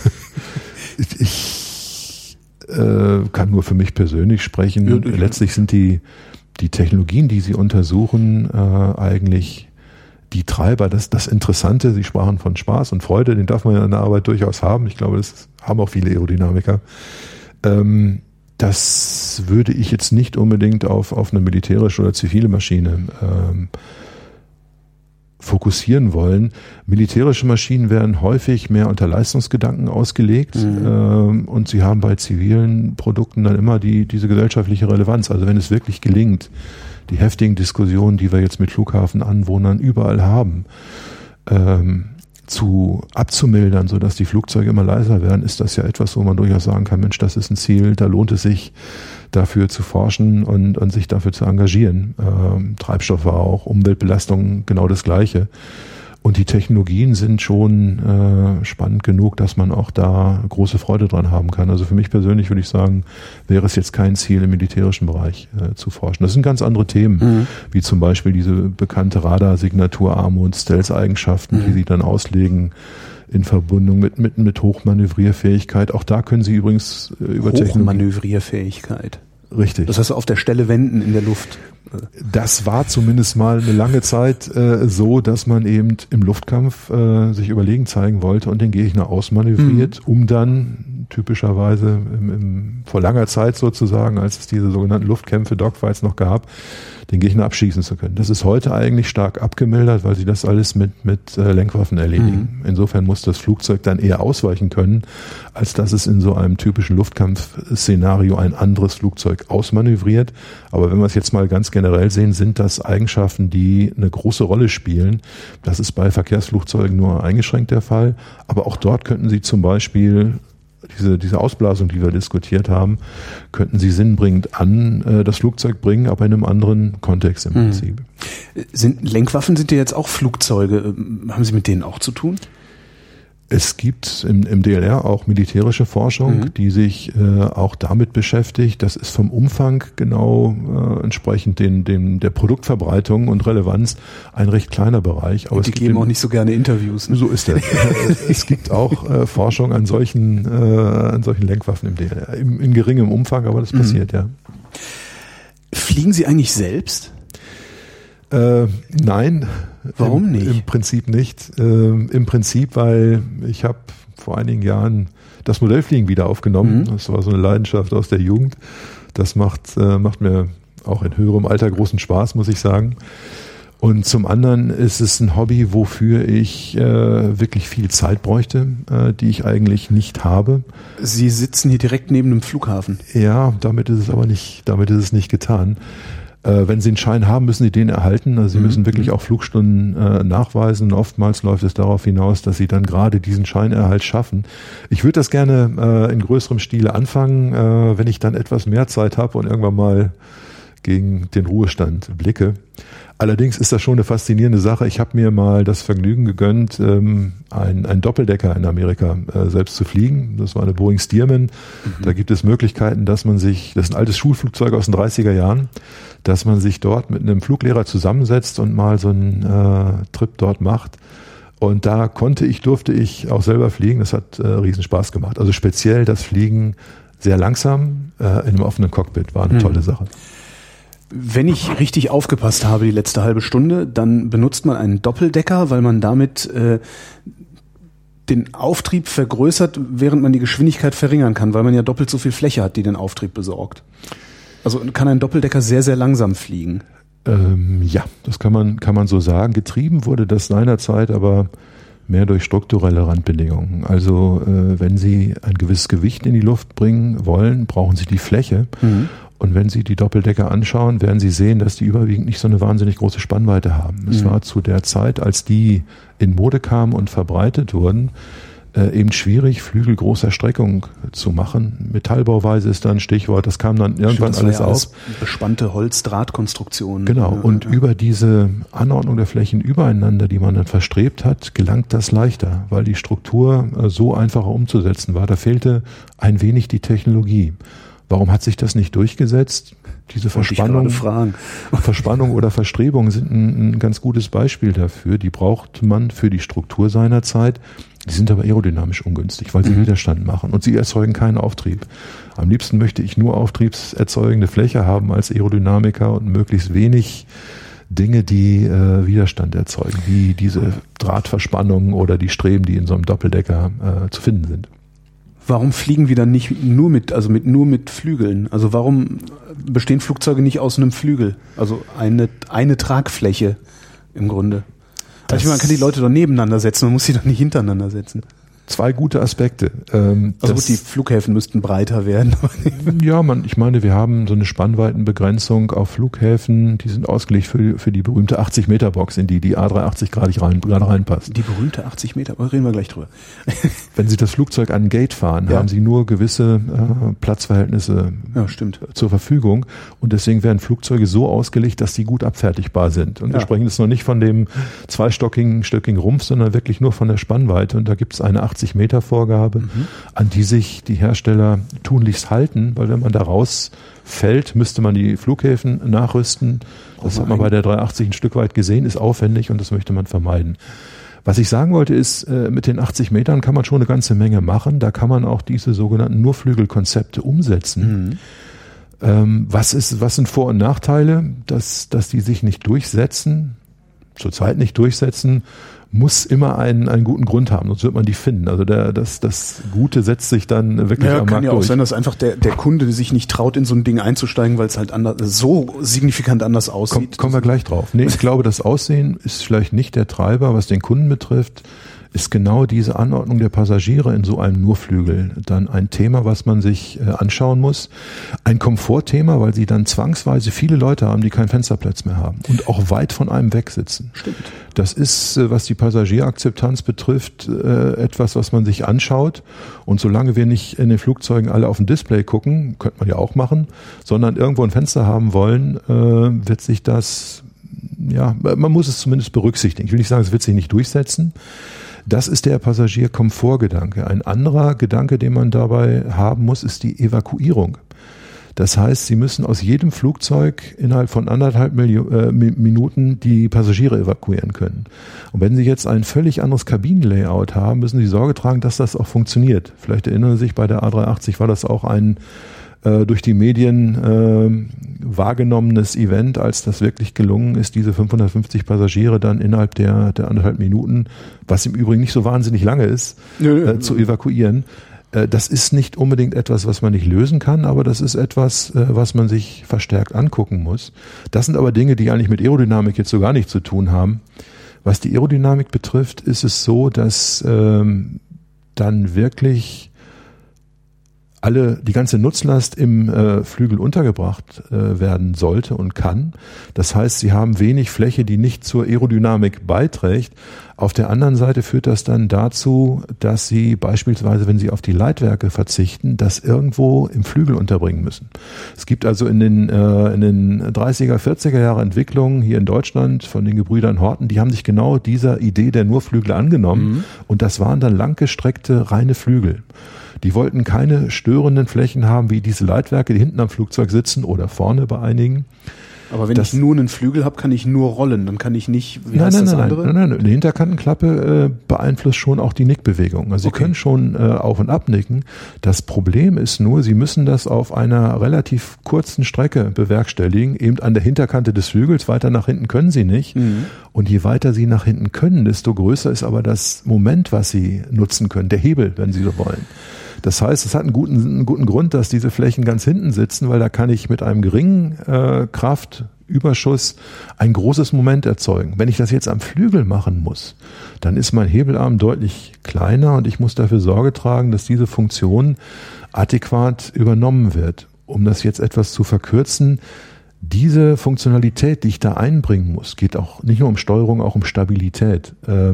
ich kann nur für mich persönlich sprechen. Ja, letztlich sind die Technologien, die Sie untersuchen, eigentlich die Treiber. Das Interessante, Sie sprachen von Spaß und Freude, den darf man ja in der Arbeit durchaus haben. Ich glaube, das haben auch viele Aerodynamiker. Das würde ich jetzt nicht unbedingt auf eine militärische oder zivile Maschine fokussieren wollen. Militärische Maschinen werden häufig mehr unter Leistungsgedanken ausgelegt und sie haben bei zivilen Produkten dann immer diese gesellschaftliche Relevanz. Also wenn es wirklich gelingt, die heftigen Diskussionen, die wir jetzt mit Flughafenanwohnern überall haben, abzumildern, sodass die Flugzeuge immer leiser werden, ist das ja etwas, wo man durchaus sagen kann, Mensch, das ist ein Ziel, da lohnt es sich, dafür zu forschen und sich dafür zu engagieren. Treibstoffe auch, Umweltbelastung, genau das Gleiche. Und die Technologien sind schon spannend genug, dass man auch da große Freude dran haben kann. Also für mich persönlich würde ich sagen, wäre es jetzt kein Ziel, im militärischen Bereich zu forschen. Das sind ganz andere Themen, wie zum Beispiel diese bekannte Radarsignaturarme und Stealth-Eigenschaften, die sie dann auslegen in Verbindung mit Hochmanövrierfähigkeit. Auch da können Sie übrigens über Hochmanövrierfähigkeit. Richtig. Das heißt, auf der Stelle wenden in der Luft. Das war zumindest mal eine lange Zeit so, dass man eben im Luftkampf sich überlegen zeigen wollte und den Gegner ausmanövriert, um dann typischerweise vor langer Zeit sozusagen, als es diese sogenannten Luftkämpfe, Dogfights noch gab, den Gegner abschießen zu können. Das ist heute eigentlich stark abgemildert, weil sie das alles mit Lenkwaffen erledigen. Insofern muss das Flugzeug dann eher ausweichen können, als dass es in so einem typischen Luftkampfszenario ein anderes Flugzeug ausmanövriert. Aber wenn wir es jetzt mal ganz generell sehen, sind das Eigenschaften, die eine große Rolle spielen. Das ist bei Verkehrsflugzeugen nur eingeschränkt der Fall. Aber auch dort könnten Sie zum Beispiel diese Ausblasung, die wir diskutiert haben, könnten Sie sinnbringend an das Flugzeug bringen, aber in einem anderen Kontext im Prinzip. Lenkwaffen sind ja jetzt auch Flugzeuge. Haben Sie mit denen auch zu tun? Es gibt im DLR auch militärische Forschung, die sich auch damit beschäftigt. Das ist vom Umfang genau entsprechend der Produktverbreitung und Relevanz ein recht kleiner Bereich. Aber die geben auch nicht so gerne Interviews. Ne? So ist das. Es gibt auch Forschung an solchen Lenkwaffen im DLR. In geringem Umfang, aber das passiert, ja. Fliegen Sie eigentlich selbst? Nein. Warum nicht? Im Prinzip nicht. Im Prinzip, weil ich habe vor einigen Jahren das Modellfliegen wieder aufgenommen. Das war so eine Leidenschaft aus der Jugend. Das macht mir auch in höherem Alter großen Spaß, muss ich sagen. Und zum anderen ist es ein Hobby, wofür ich wirklich viel Zeit bräuchte, die ich eigentlich nicht habe. Sie sitzen hier direkt neben dem Flughafen. Ja, damit ist es nicht getan. Wenn Sie einen Schein haben, müssen Sie den erhalten. Also Sie müssen wirklich auch Flugstunden nachweisen. Und oftmals läuft es darauf hinaus, dass Sie dann gerade diesen Scheinerhalt schaffen. Ich würde das gerne in größerem Stile anfangen, wenn ich dann etwas mehr Zeit habe und irgendwann mal gegen den Ruhestand blicke. Allerdings ist das schon eine faszinierende Sache. Ich habe mir mal das Vergnügen gegönnt, einen Doppeldecker in Amerika selbst zu fliegen. Das war eine Boeing Stearman. Da gibt es Möglichkeiten, dass man sich, das ist ein altes Schulflugzeug aus den 30er Jahren, dass man sich dort mit einem Fluglehrer zusammensetzt und mal so einen Trip dort macht. Und da durfte ich auch selber fliegen. Das hat riesen Spaß gemacht. Also speziell das Fliegen sehr langsam in einem offenen Cockpit war eine tolle Sache. Wenn ich richtig aufgepasst habe die letzte halbe Stunde, dann benutzt man einen Doppeldecker, weil man damit den Auftrieb vergrößert, während man die Geschwindigkeit verringern kann, weil man ja doppelt so viel Fläche hat, die den Auftrieb besorgt. Also kann ein Doppeldecker sehr, sehr langsam fliegen. Ja, das kann man so sagen. Getrieben wurde das seinerzeit aber mehr durch strukturelle Randbedingungen. Also wenn Sie ein gewisses Gewicht in die Luft bringen wollen, brauchen Sie die Fläche. Und wenn Sie die Doppeldecker anschauen, werden Sie sehen, dass die überwiegend nicht so eine wahnsinnig große Spannweite haben. Es war zu der Zeit, als die in Mode kamen und verbreitet wurden, eben schwierig, Flügel großer Streckung zu machen. Metallbauweise ist da ein Stichwort, das kam dann irgendwann alles auf. Bespannte Holzdrahtkonstruktionen. Genau, und über diese Anordnung der Flächen übereinander, die man dann verstrebt hat, gelangt das leichter, weil die Struktur so einfacher umzusetzen war. Da fehlte ein wenig die Technologie. Warum hat sich das nicht durchgesetzt? Diese Verspannung oder Verstrebung sind ein ganz gutes Beispiel dafür. Die braucht man für die Struktur seiner Zeit. Die sind aber aerodynamisch ungünstig, weil sie Widerstand machen und sie erzeugen keinen Auftrieb. Am liebsten möchte ich nur auftriebserzeugende Fläche haben als Aerodynamiker und möglichst wenig Dinge, die Widerstand erzeugen, wie diese Drahtverspannungen oder die Streben, die in so einem Doppeldecker zu finden sind. Warum fliegen wir dann nicht nur mit Flügeln? Also warum bestehen Flugzeuge nicht aus einem Flügel? Also eine Tragfläche im Grunde. Also man kann die Leute doch nebeneinander setzen, man muss sie doch nicht hintereinander setzen. Zwei gute Aspekte. Also gut, die Flughäfen müssten breiter werden. Ja, ich meine, wir haben so eine Spannweitenbegrenzung auf Flughäfen, die sind ausgelegt für die berühmte 80-Meter-Box, in die A380 gerade reinpasst. Die berühmte 80 Meter, reden wir gleich drüber. Wenn Sie das Flugzeug an ein Gate fahren, haben Sie nur gewisse Platzverhältnisse zur Verfügung und deswegen werden Flugzeuge so ausgelegt, dass sie gut abfertigbar sind. Und wir sprechen jetzt noch nicht von dem zweistöckigen Rumpf, sondern wirklich nur von der Spannweite und da gibt es eine 80-Meter-Vorgabe, an die sich die Hersteller tunlichst halten, weil wenn man da rausfällt, müsste man die Flughäfen nachrüsten. Das hat man bei der 380 ein Stück weit gesehen, ist aufwendig und das möchte man vermeiden. Was ich sagen wollte ist, mit den 80 Metern kann man schon eine ganze Menge machen. Da kann man auch diese sogenannten Nurflügelkonzepte umsetzen. Was sind Vor- und Nachteile? Dass die sich nicht durchsetzen, zurzeit nicht durchsetzen, muss immer einen guten Grund haben, sonst wird man die finden. Also das Gute setzt sich dann wirklich am Markt durch. Kann ja auch sein, dass einfach der Kunde sich nicht traut, in so ein Ding einzusteigen, weil es halt so signifikant anders aussieht. Kommen wir gleich drauf. Nee, ich glaube, das Aussehen ist vielleicht nicht der Treiber, was den Kunden betrifft. Ist genau diese Anordnung der Passagiere in so einem Nurflügel dann ein Thema, was man sich anschauen muss. Ein Komfortthema, weil sie dann zwangsweise viele Leute haben, die keinen Fensterplatz mehr haben und auch weit von einem weg sitzen. Stimmt. Das ist, was die Passagierakzeptanz betrifft, etwas, was man sich anschaut. Und solange wir nicht in den Flugzeugen alle auf ein Display gucken, könnte man ja auch machen, sondern irgendwo ein Fenster haben wollen, wird sich das, man muss es zumindest berücksichtigen. Ich will nicht sagen, es wird sich nicht durchsetzen. Das ist der Passagierkomfortgedanke. Ein anderer Gedanke, den man dabei haben muss, ist die Evakuierung. Das heißt, Sie müssen aus jedem Flugzeug innerhalb von 1,5 Minuten die Passagiere evakuieren können. Und wenn Sie jetzt ein völlig anderes Kabinenlayout haben, müssen Sie Sorge tragen, dass das auch funktioniert. Vielleicht erinnern Sie sich, bei der A380 war das auch ein durch die Medien wahrgenommenes Event, als das wirklich gelungen ist, diese 550 Passagiere dann innerhalb der 1,5 Minuten, was im Übrigen nicht so wahnsinnig lange ist, zu evakuieren. Das ist nicht unbedingt etwas, was man nicht lösen kann, aber das ist etwas, was man sich verstärkt angucken muss. Das sind aber Dinge, die eigentlich mit Aerodynamik jetzt so gar nichts zu tun haben. Was die Aerodynamik betrifft, ist es so, dass dann wirklich die ganze Nutzlast im Flügel untergebracht werden sollte und kann. Das heißt, sie haben wenig Fläche, die nicht zur Aerodynamik beiträgt. Auf der anderen Seite führt das dann dazu, dass sie beispielsweise, wenn sie auf die Leitwerke verzichten, das irgendwo im Flügel unterbringen müssen. Es gibt also in den 30er, 40er Jahre Entwicklungen hier in Deutschland von den Gebrüdern Horten, die haben sich genau dieser Idee der Nurflügel angenommen und das waren dann langgestreckte reine Flügel. Die wollten keine störenden Flächen haben, wie diese Leitwerke, die hinten am Flugzeug sitzen oder vorne bei einigen. Aber wenn ich nur einen Flügel habe, kann ich nur rollen, dann kann ich nicht, Nein, eine Hinterkantenklappe beeinflusst schon auch die Nickbewegung. Also Sie können schon auf- und abnicken. Das Problem ist nur, Sie müssen das auf einer relativ kurzen Strecke bewerkstelligen, eben an der Hinterkante des Flügels. Weiter nach hinten können Sie nicht. Und je weiter Sie nach hinten können, desto größer ist aber das Moment, was Sie nutzen können, der Hebel, wenn Sie so wollen. Das heißt, es hat einen guten Grund, dass diese Flächen ganz hinten sitzen, weil da kann ich mit einem geringen Kraftüberschuss ein großes Moment erzeugen. Wenn ich das jetzt am Flügel machen muss, dann ist mein Hebelarm deutlich kleiner und ich muss dafür Sorge tragen, dass diese Funktion adäquat übernommen wird. Um das jetzt etwas zu verkürzen, diese Funktionalität, die ich da einbringen muss, geht auch nicht nur um Steuerung, auch um Stabilität,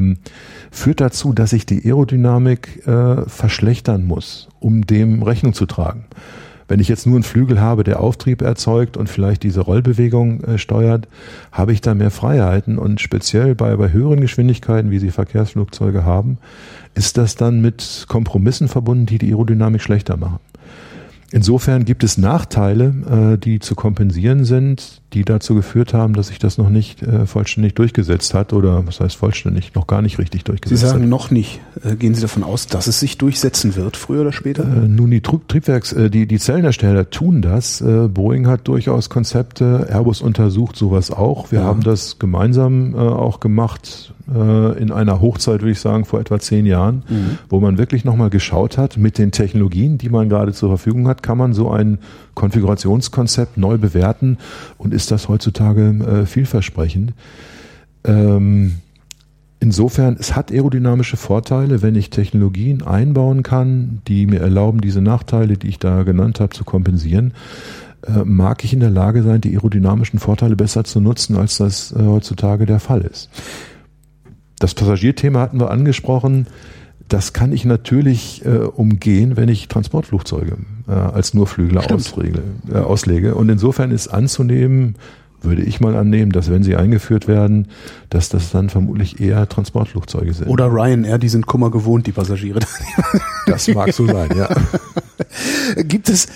führt dazu, dass ich die Aerodynamik verschlechtern muss, um dem Rechnung zu tragen. Wenn ich jetzt nur einen Flügel habe, der Auftrieb erzeugt und vielleicht diese Rollbewegung steuert, habe ich da mehr Freiheiten und speziell bei höheren Geschwindigkeiten, wie sie Verkehrsflugzeuge haben, ist das dann mit Kompromissen verbunden, die Aerodynamik schlechter machen. Insofern gibt es Nachteile, die zu kompensieren sind, die dazu geführt haben, dass sich das noch nicht vollständig durchgesetzt hat oder was heißt vollständig, noch gar nicht richtig durchgesetzt hat. Sie sagen noch nicht. Gehen Sie davon aus, dass es sich durchsetzen wird, früher oder später? Nun, die Zellenhersteller tun das. Boeing hat durchaus Konzepte, Airbus untersucht sowas auch. Wir haben das gemeinsam auch gemacht in einer Hochzeit, würde ich sagen, vor etwa 10 Jahren, wo man wirklich nochmal geschaut hat, mit den Technologien, die man gerade zur Verfügung hat, kann man so ein Konfigurationskonzept neu bewerten und ist das heutzutage vielversprechend. Insofern, es hat aerodynamische Vorteile, wenn ich Technologien einbauen kann, die mir erlauben, diese Nachteile, die ich da genannt habe, zu kompensieren. Mag ich in der Lage sein, die aerodynamischen Vorteile besser zu nutzen, als das heutzutage der Fall ist. Das Passagierthema hatten wir angesprochen. Das kann ich natürlich umgehen, wenn ich Transportflugzeuge als Nurflügler auslege. Und insofern ist anzunehmen, würde ich mal annehmen, dass wenn sie eingeführt werden, dass das dann vermutlich eher Transportflugzeuge sind. Oder Ryanair, die sind Kummer gewohnt, die Passagiere. Das mag so sein, ja. Gibt es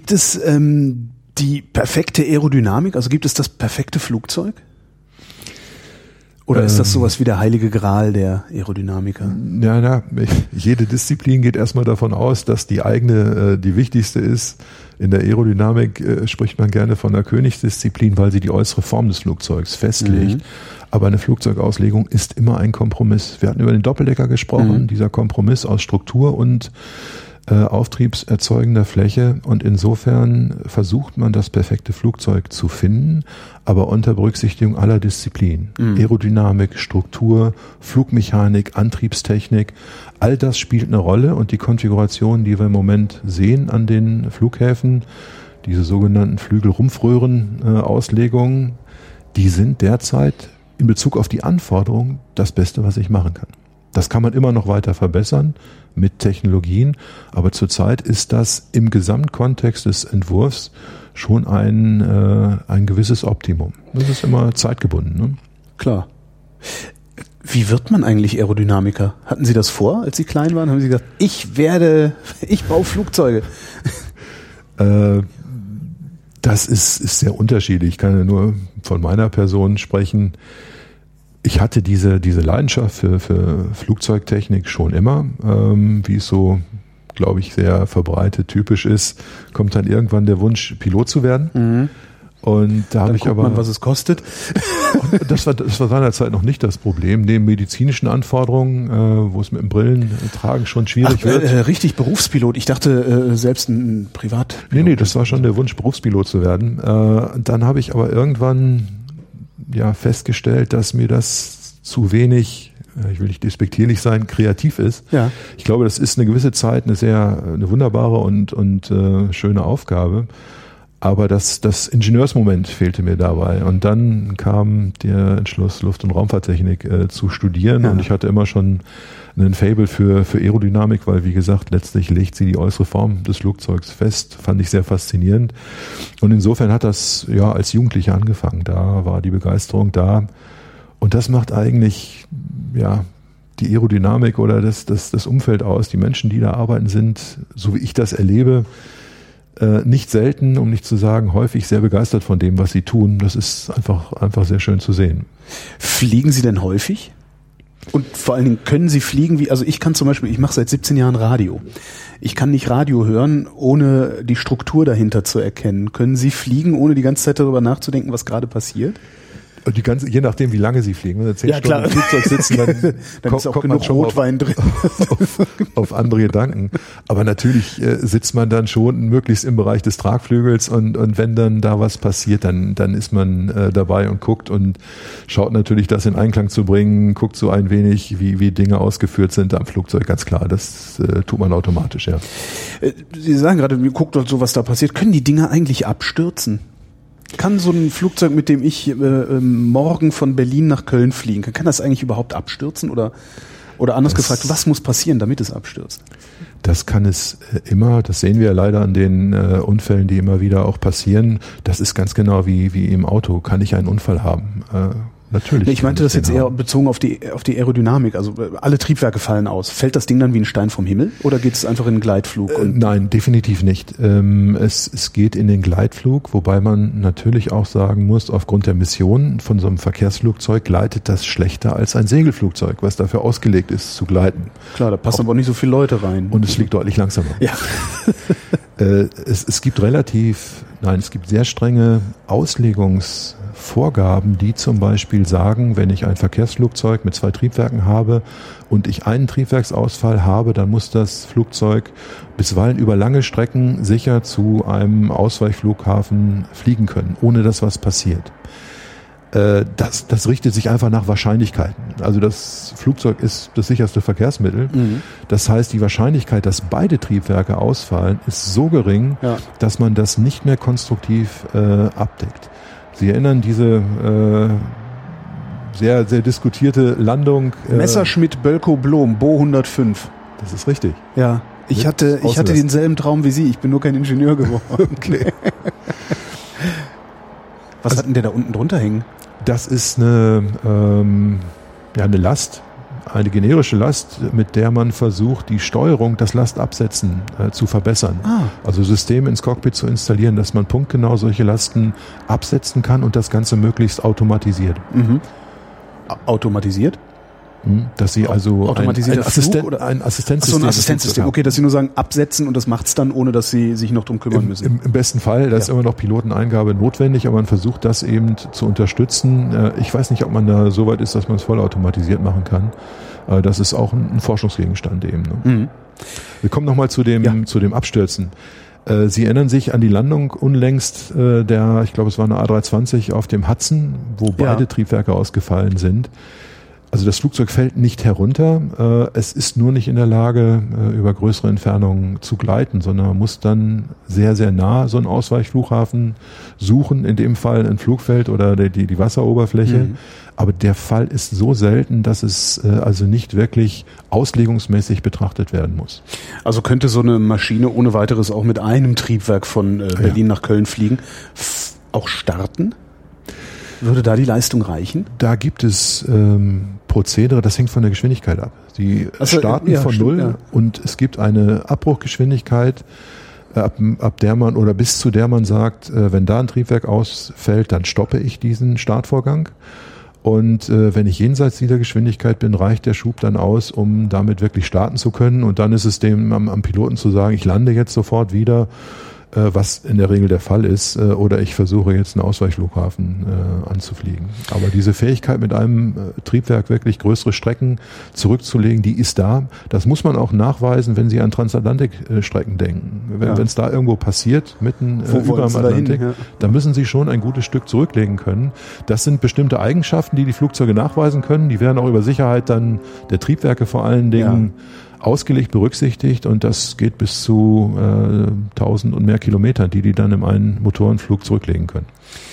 die perfekte Aerodynamik? Also gibt es das perfekte Flugzeug? Oder ist das sowas wie der heilige Gral der Aerodynamiker? Ja, jede Disziplin geht erstmal davon aus, dass die eigene die wichtigste ist. In der Aerodynamik spricht man gerne von einer Königsdisziplin, weil sie die äußere Form des Flugzeugs festlegt. Aber eine Flugzeugauslegung ist immer ein Kompromiss. Wir hatten über den Doppeldecker gesprochen, dieser Kompromiss aus Struktur und auftriebserzeugender Fläche, und insofern versucht man, das perfekte Flugzeug zu finden, aber unter Berücksichtigung aller Disziplinen. Aerodynamik, Struktur, Flugmechanik, Antriebstechnik, all das spielt eine Rolle, und die Konfigurationen, die wir im Moment sehen an den Flughäfen, diese sogenannten Flügel-Rumpfröhren-Auslegungen, die sind derzeit in Bezug auf die Anforderungen das Beste, was ich machen kann. Das kann man immer noch weiter verbessern mit Technologien, aber zurzeit ist das im Gesamtkontext des Entwurfs schon ein gewisses Optimum. Das ist immer zeitgebunden. Ne? Klar. Wie wird man eigentlich Aerodynamiker? Hatten Sie das vor, als Sie klein waren? Haben Sie gesagt, ich baue Flugzeuge? Das ist sehr unterschiedlich. Ich kann ja nur von meiner Person sprechen. Ich hatte diese Leidenschaft für Flugzeugtechnik schon immer, wie es so, glaube ich, sehr verbreitet, typisch ist, kommt dann irgendwann der Wunsch, Pilot zu werden. Und da habe ich aber, man, was es kostet. Das war seinerzeit noch nicht das Problem. Neben medizinischen Anforderungen, wo es mit dem Brillentragen schon schwierig wird. Richtig, Berufspilot. Ich dachte selbst ein Privatpilot. Nee, das war schon der Wunsch, Berufspilot zu werden. Dann habe ich aber irgendwann festgestellt, dass mir das zu wenig ich will nicht despektierlich sein, kreativ ist. Ja. Ich glaube, das ist eine gewisse Zeit eine wunderbare und schöne Aufgabe. Aber das Ingenieursmoment fehlte mir dabei. Und dann kam der Entschluss, Luft- und Raumfahrttechnik zu studieren. Ja. Und ich hatte immer schon einen Faible für Aerodynamik, weil, wie gesagt, letztlich legt sie die äußere Form des Flugzeugs fest. Fand ich sehr faszinierend. Und insofern hat das ja als Jugendlicher angefangen. Da war die Begeisterung da. Und das macht eigentlich ja die Aerodynamik oder das Umfeld aus. Die Menschen, die da arbeiten, sind, so wie ich das erlebe, nicht selten, um nicht zu sagen häufig, sehr begeistert von dem, was sie tun. Das ist einfach sehr schön zu sehen. Fliegen Sie denn häufig? Und vor allen Dingen, können Sie fliegen also ich kann zum Beispiel, ich mache seit 17 Jahren Radio. Ich kann nicht Radio hören, ohne die Struktur dahinter zu erkennen. Können Sie fliegen, ohne die ganze Zeit darüber nachzudenken, was gerade passiert? Je nachdem, wie lange Sie fliegen. Wenn Sie 10 Stunden im Flugzeug sitzen, dann ist auch genug Rotwein drin. Auf andere Gedanken. Aber natürlich sitzt man dann schon möglichst im Bereich des Tragflügels und wenn dann da was passiert, dann ist man dabei und guckt und schaut natürlich, das in Einklang zu bringen, guckt so ein wenig, wie Dinge ausgeführt sind am Flugzeug, ganz klar. Das tut man automatisch, ja. Sie sagen gerade, guckt dort so, was da passiert. Können die Dinger eigentlich abstürzen? Kann so ein Flugzeug, mit dem ich morgen von Berlin nach Köln fliegen, kann das eigentlich überhaupt abstürzen? Oder anders gefragt, was muss passieren, damit es abstürzt? Das kann es immer. Das sehen wir ja leider an den Unfällen, die immer wieder auch passieren. Das ist ganz genau wie im Auto. Kann ich einen Unfall haben? Natürlich. Ich meinte das jetzt eher bezogen auf die Aerodynamik. Also alle Triebwerke fallen aus. Fällt das Ding dann wie ein Stein vom Himmel oder geht es einfach in den Gleitflug? Nein, definitiv nicht. Es geht in den Gleitflug, wobei man natürlich auch sagen muss, aufgrund der Mission von so einem Verkehrsflugzeug gleitet das schlechter als ein Segelflugzeug, was dafür ausgelegt ist zu gleiten. Klar, da passen aber nicht so viele Leute rein. Und es fliegt deutlich langsamer. Ja. Es gibt sehr strenge Auslegungsvorgaben, die zum Beispiel sagen, wenn ich ein Verkehrsflugzeug mit 2 Triebwerken habe und ich einen Triebwerksausfall habe, dann muss das Flugzeug bisweilen über lange Strecken sicher zu einem Ausweichflughafen fliegen können, ohne dass was passiert. Das richtet sich einfach nach Wahrscheinlichkeiten. Also das Flugzeug ist das sicherste Verkehrsmittel. Mhm. Das heißt, die Wahrscheinlichkeit, dass beide Triebwerke ausfallen, ist so gering, dass man das nicht mehr konstruktiv abdeckt. Sie erinnern diese sehr, sehr diskutierte Landung. Messerschmitt, Bölkow, Blom, Bo 105. Das ist richtig. Ja, ich hatte denselben Traum wie Sie. Ich bin nur kein Ingenieur geworden. Okay. Was hat denn der da unten drunter hängen? Das ist eine Last, eine generische Last, mit der man versucht, die Steuerung, das Lastabsetzen zu verbessern. Also Systeme ins Cockpit zu installieren, dass man punktgenau solche Lasten absetzen kann und das Ganze möglichst automatisiert. Mhm. Automatisiert? Dass Sie also ein Assistenzsystem. So ein Assistenzsystem. Okay, dass Sie nur sagen, absetzen und das macht's dann, ohne dass Sie sich noch drum kümmern müssen. Im besten Fall, da ist immer noch Piloteneingabe notwendig, aber man versucht das eben zu unterstützen. Ich weiß nicht, ob man da so weit ist, dass man es vollautomatisiert machen kann. Das ist auch ein Forschungsgegenstand eben. Ne? Mhm. Wir kommen nochmal zu dem Abstürzen. Sie erinnern sich an die Landung unlängst ich glaube es war eine A320 auf dem Hudson, wo beide Triebwerke ausgefallen sind. Also das Flugzeug fällt nicht herunter, es ist nur nicht in der Lage, über größere Entfernungen zu gleiten, sondern man muss dann sehr, sehr nah so einen Ausweichflughafen suchen, in dem Fall ein Flugfeld oder die Wasseroberfläche. Mhm. Aber der Fall ist so selten, dass es also nicht wirklich auslegungsmäßig betrachtet werden muss. Also könnte so eine Maschine ohne weiteres auch mit einem Triebwerk von Berlin nach Köln fliegen, auch starten? Würde da die Leistung reichen? Da gibt es Prozedere, das hängt von der Geschwindigkeit ab. Die starten von Null und es gibt eine Abbruchgeschwindigkeit, ab der man oder bis zu der man sagt, wenn da ein Triebwerk ausfällt, dann stoppe ich diesen Startvorgang. Und wenn ich jenseits dieser Geschwindigkeit bin, reicht der Schub dann aus, um damit wirklich starten zu können. Und dann ist es am Piloten zu sagen, ich lande jetzt sofort wieder. was in der Regel der Fall ist, oder ich versuche jetzt einen Ausweichflughafen anzufliegen. Aber diese Fähigkeit, mit einem Triebwerk wirklich größere Strecken zurückzulegen, die ist da. Das muss man auch nachweisen, wenn Sie an Transatlantikstrecken denken. Wenn es da irgendwo passiert, mitten über dem Atlantik, dann müssen Sie schon ein gutes Stück zurücklegen können. Das sind bestimmte Eigenschaften, die Flugzeuge nachweisen können. Die werden auch über Sicherheit dann der Triebwerke vor allen Dingen ausgelegt, berücksichtigt, und das geht bis zu 1000 und mehr Kilometern, die dann in einen Motorenflug zurücklegen können.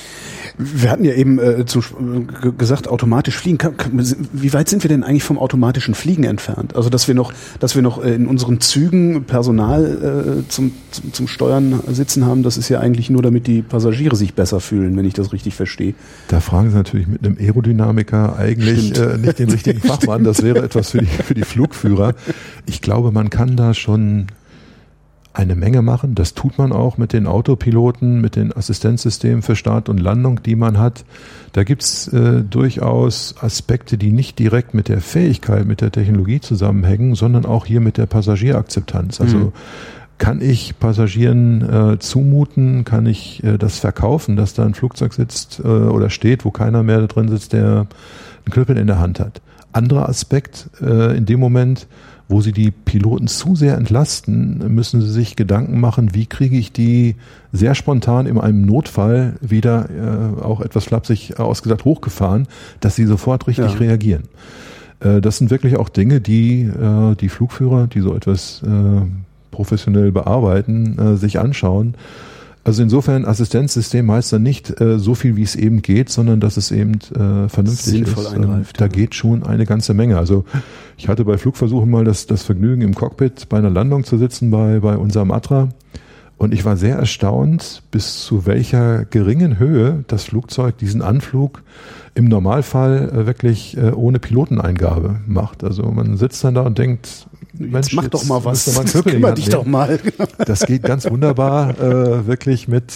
Wir hatten ja eben gesagt, automatisch fliegen. Wie weit sind wir denn eigentlich vom automatischen Fliegen entfernt? Also dass wir noch in unseren Zügen Personal zum Steuern sitzen haben, das ist ja eigentlich nur, damit die Passagiere sich besser fühlen, wenn ich das richtig verstehe. Da fragen Sie natürlich mit einem Aerodynamiker eigentlich nicht den richtigen Fachmann. Das wäre etwas für die Flugführer. Ich glaube, man kann da schon eine Menge machen. Das tut man auch mit den Autopiloten, mit den Assistenzsystemen für Start und Landung, die man hat. Da gibt's durchaus Aspekte, die nicht direkt mit der Fähigkeit, mit der Technologie zusammenhängen, sondern auch hier mit der Passagierakzeptanz. Also kann ich Passagieren zumuten, kann ich das verkaufen, dass da ein Flugzeug sitzt oder steht, wo keiner mehr da drin sitzt, der einen Knüppel in der Hand hat. Anderer Aspekt, in dem Moment, wo Sie die Piloten zu sehr entlasten, müssen Sie sich Gedanken machen, wie kriege ich die sehr spontan in einem Notfall wieder, auch etwas flapsig ausgesagt, hochgefahren, dass sie sofort richtig reagieren. Das sind wirklich auch Dinge, die die Flugführer, die so etwas professionell bearbeiten, sich anschauen. Also insofern, Assistenzsystem heißt dann nicht so viel, wie es eben geht, sondern dass es eben vernünftig sinnvoll ist. Eingreift, da geht schon eine ganze Menge. Also ich hatte bei Flugversuchen mal das Vergnügen, im Cockpit bei einer Landung zu sitzen bei unserem Atra. Und ich war sehr erstaunt, bis zu welcher geringen Höhe das Flugzeug diesen Anflug im Normalfall wirklich ohne Piloteneingabe macht. Also man sitzt dann da und denkt, Mensch, mach doch mal was, kümmere dich doch mal. Das geht ganz wunderbar, wirklich mit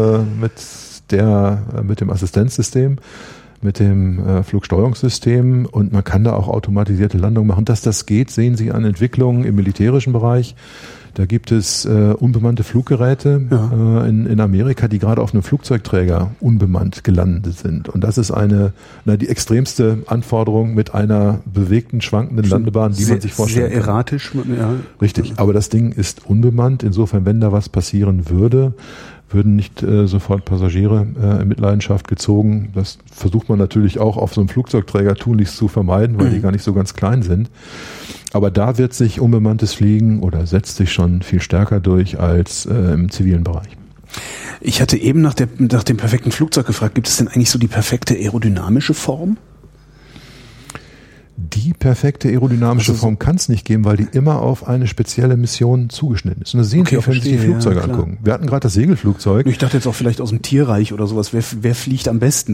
dem Assistenzsystem, mit dem Flugsteuerungssystem, und man kann da auch automatisierte Landungen machen. Dass das geht, sehen Sie an Entwicklungen im militärischen Bereich. Da gibt es unbemannte Fluggeräte in Amerika, die gerade auf einem Flugzeugträger unbemannt gelandet sind. Und das ist die extremste Anforderung mit einer bewegten, schwankenden Landebahn, die man sich vorstellen kann. Sehr erratisch. Ja. Richtig, aber das Ding ist unbemannt. Insofern, wenn da was passieren würde, würden nicht sofort Passagiere in Mitleidenschaft gezogen. Das versucht man natürlich auch auf so einem Flugzeugträger tunlichst zu vermeiden, weil die gar nicht so ganz klein sind. Aber da wird sich unbemanntes Fliegen oder setzt sich schon viel stärker durch als im zivilen Bereich. Ich hatte eben nach dem perfekten Flugzeug gefragt, gibt es denn eigentlich so die perfekte aerodynamische Form? Die perfekte aerodynamische Form kann es nicht geben, weil die immer auf eine spezielle Mission zugeschnitten ist. Und das sehen Sie auch, wenn Sie die Flugzeuge angucken. Wir hatten gerade das Segelflugzeug. Ich dachte jetzt auch vielleicht aus dem Tierreich oder sowas. Wer fliegt am besten?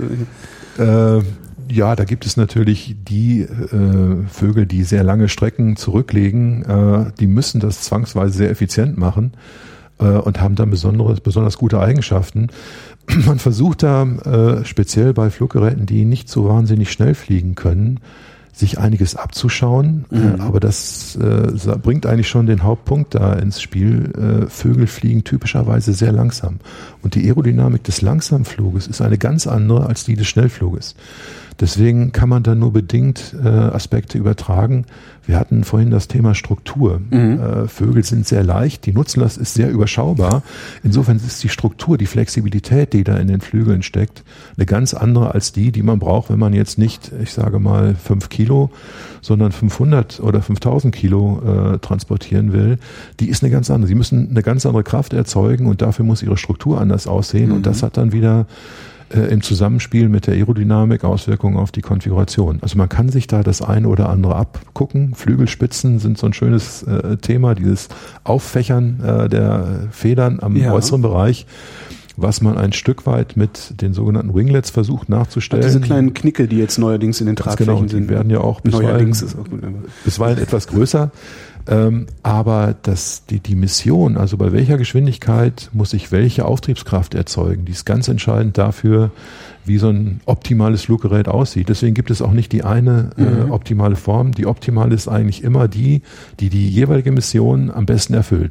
Ja, da gibt es natürlich die Vögel, die sehr lange Strecken zurücklegen. Die müssen das zwangsweise sehr effizient machen und haben dann besonders gute Eigenschaften. Man versucht da speziell bei Fluggeräten, die nicht so wahnsinnig schnell fliegen können, sich einiges abzuschauen, aber das bringt eigentlich schon den Hauptpunkt da ins Spiel. Vögel fliegen typischerweise sehr langsam, und die Aerodynamik des Langsamfluges ist eine ganz andere als die des Schnellfluges. Deswegen kann man da nur bedingt Aspekte übertragen. Wir hatten vorhin das Thema Struktur. Vögel sind sehr leicht, die Nutzlast ist sehr überschaubar. Insofern ist die Struktur, die Flexibilität, die da in den Flügeln steckt, eine ganz andere als die man braucht, wenn man jetzt nicht, ich sage mal, 5 Kilo, sondern 500 oder 5000 Kilo transportieren will. Die ist eine ganz andere. Sie müssen eine ganz andere Kraft erzeugen, und dafür muss ihre Struktur anders aussehen. Und das hat dann wieder im Zusammenspiel mit der Aerodynamik Auswirkungen auf die Konfiguration. Also man kann sich da das eine oder andere abgucken. Flügelspitzen sind so ein schönes Thema, dieses Auffächern der Federn am äußeren Bereich, was man ein Stück weit mit den sogenannten Winglets versucht nachzustellen. Diese kleinen Knickel, die jetzt neuerdings in den Tragflächen sind. Die werden ja auch bisweilen etwas größer. Aber die Mission, also bei welcher Geschwindigkeit muss ich welche Auftriebskraft erzeugen, die ist ganz entscheidend dafür, wie so ein optimales Fluggerät aussieht. Deswegen gibt es auch nicht die eine optimale Form. Die optimale ist eigentlich immer die jeweilige Mission am besten erfüllt.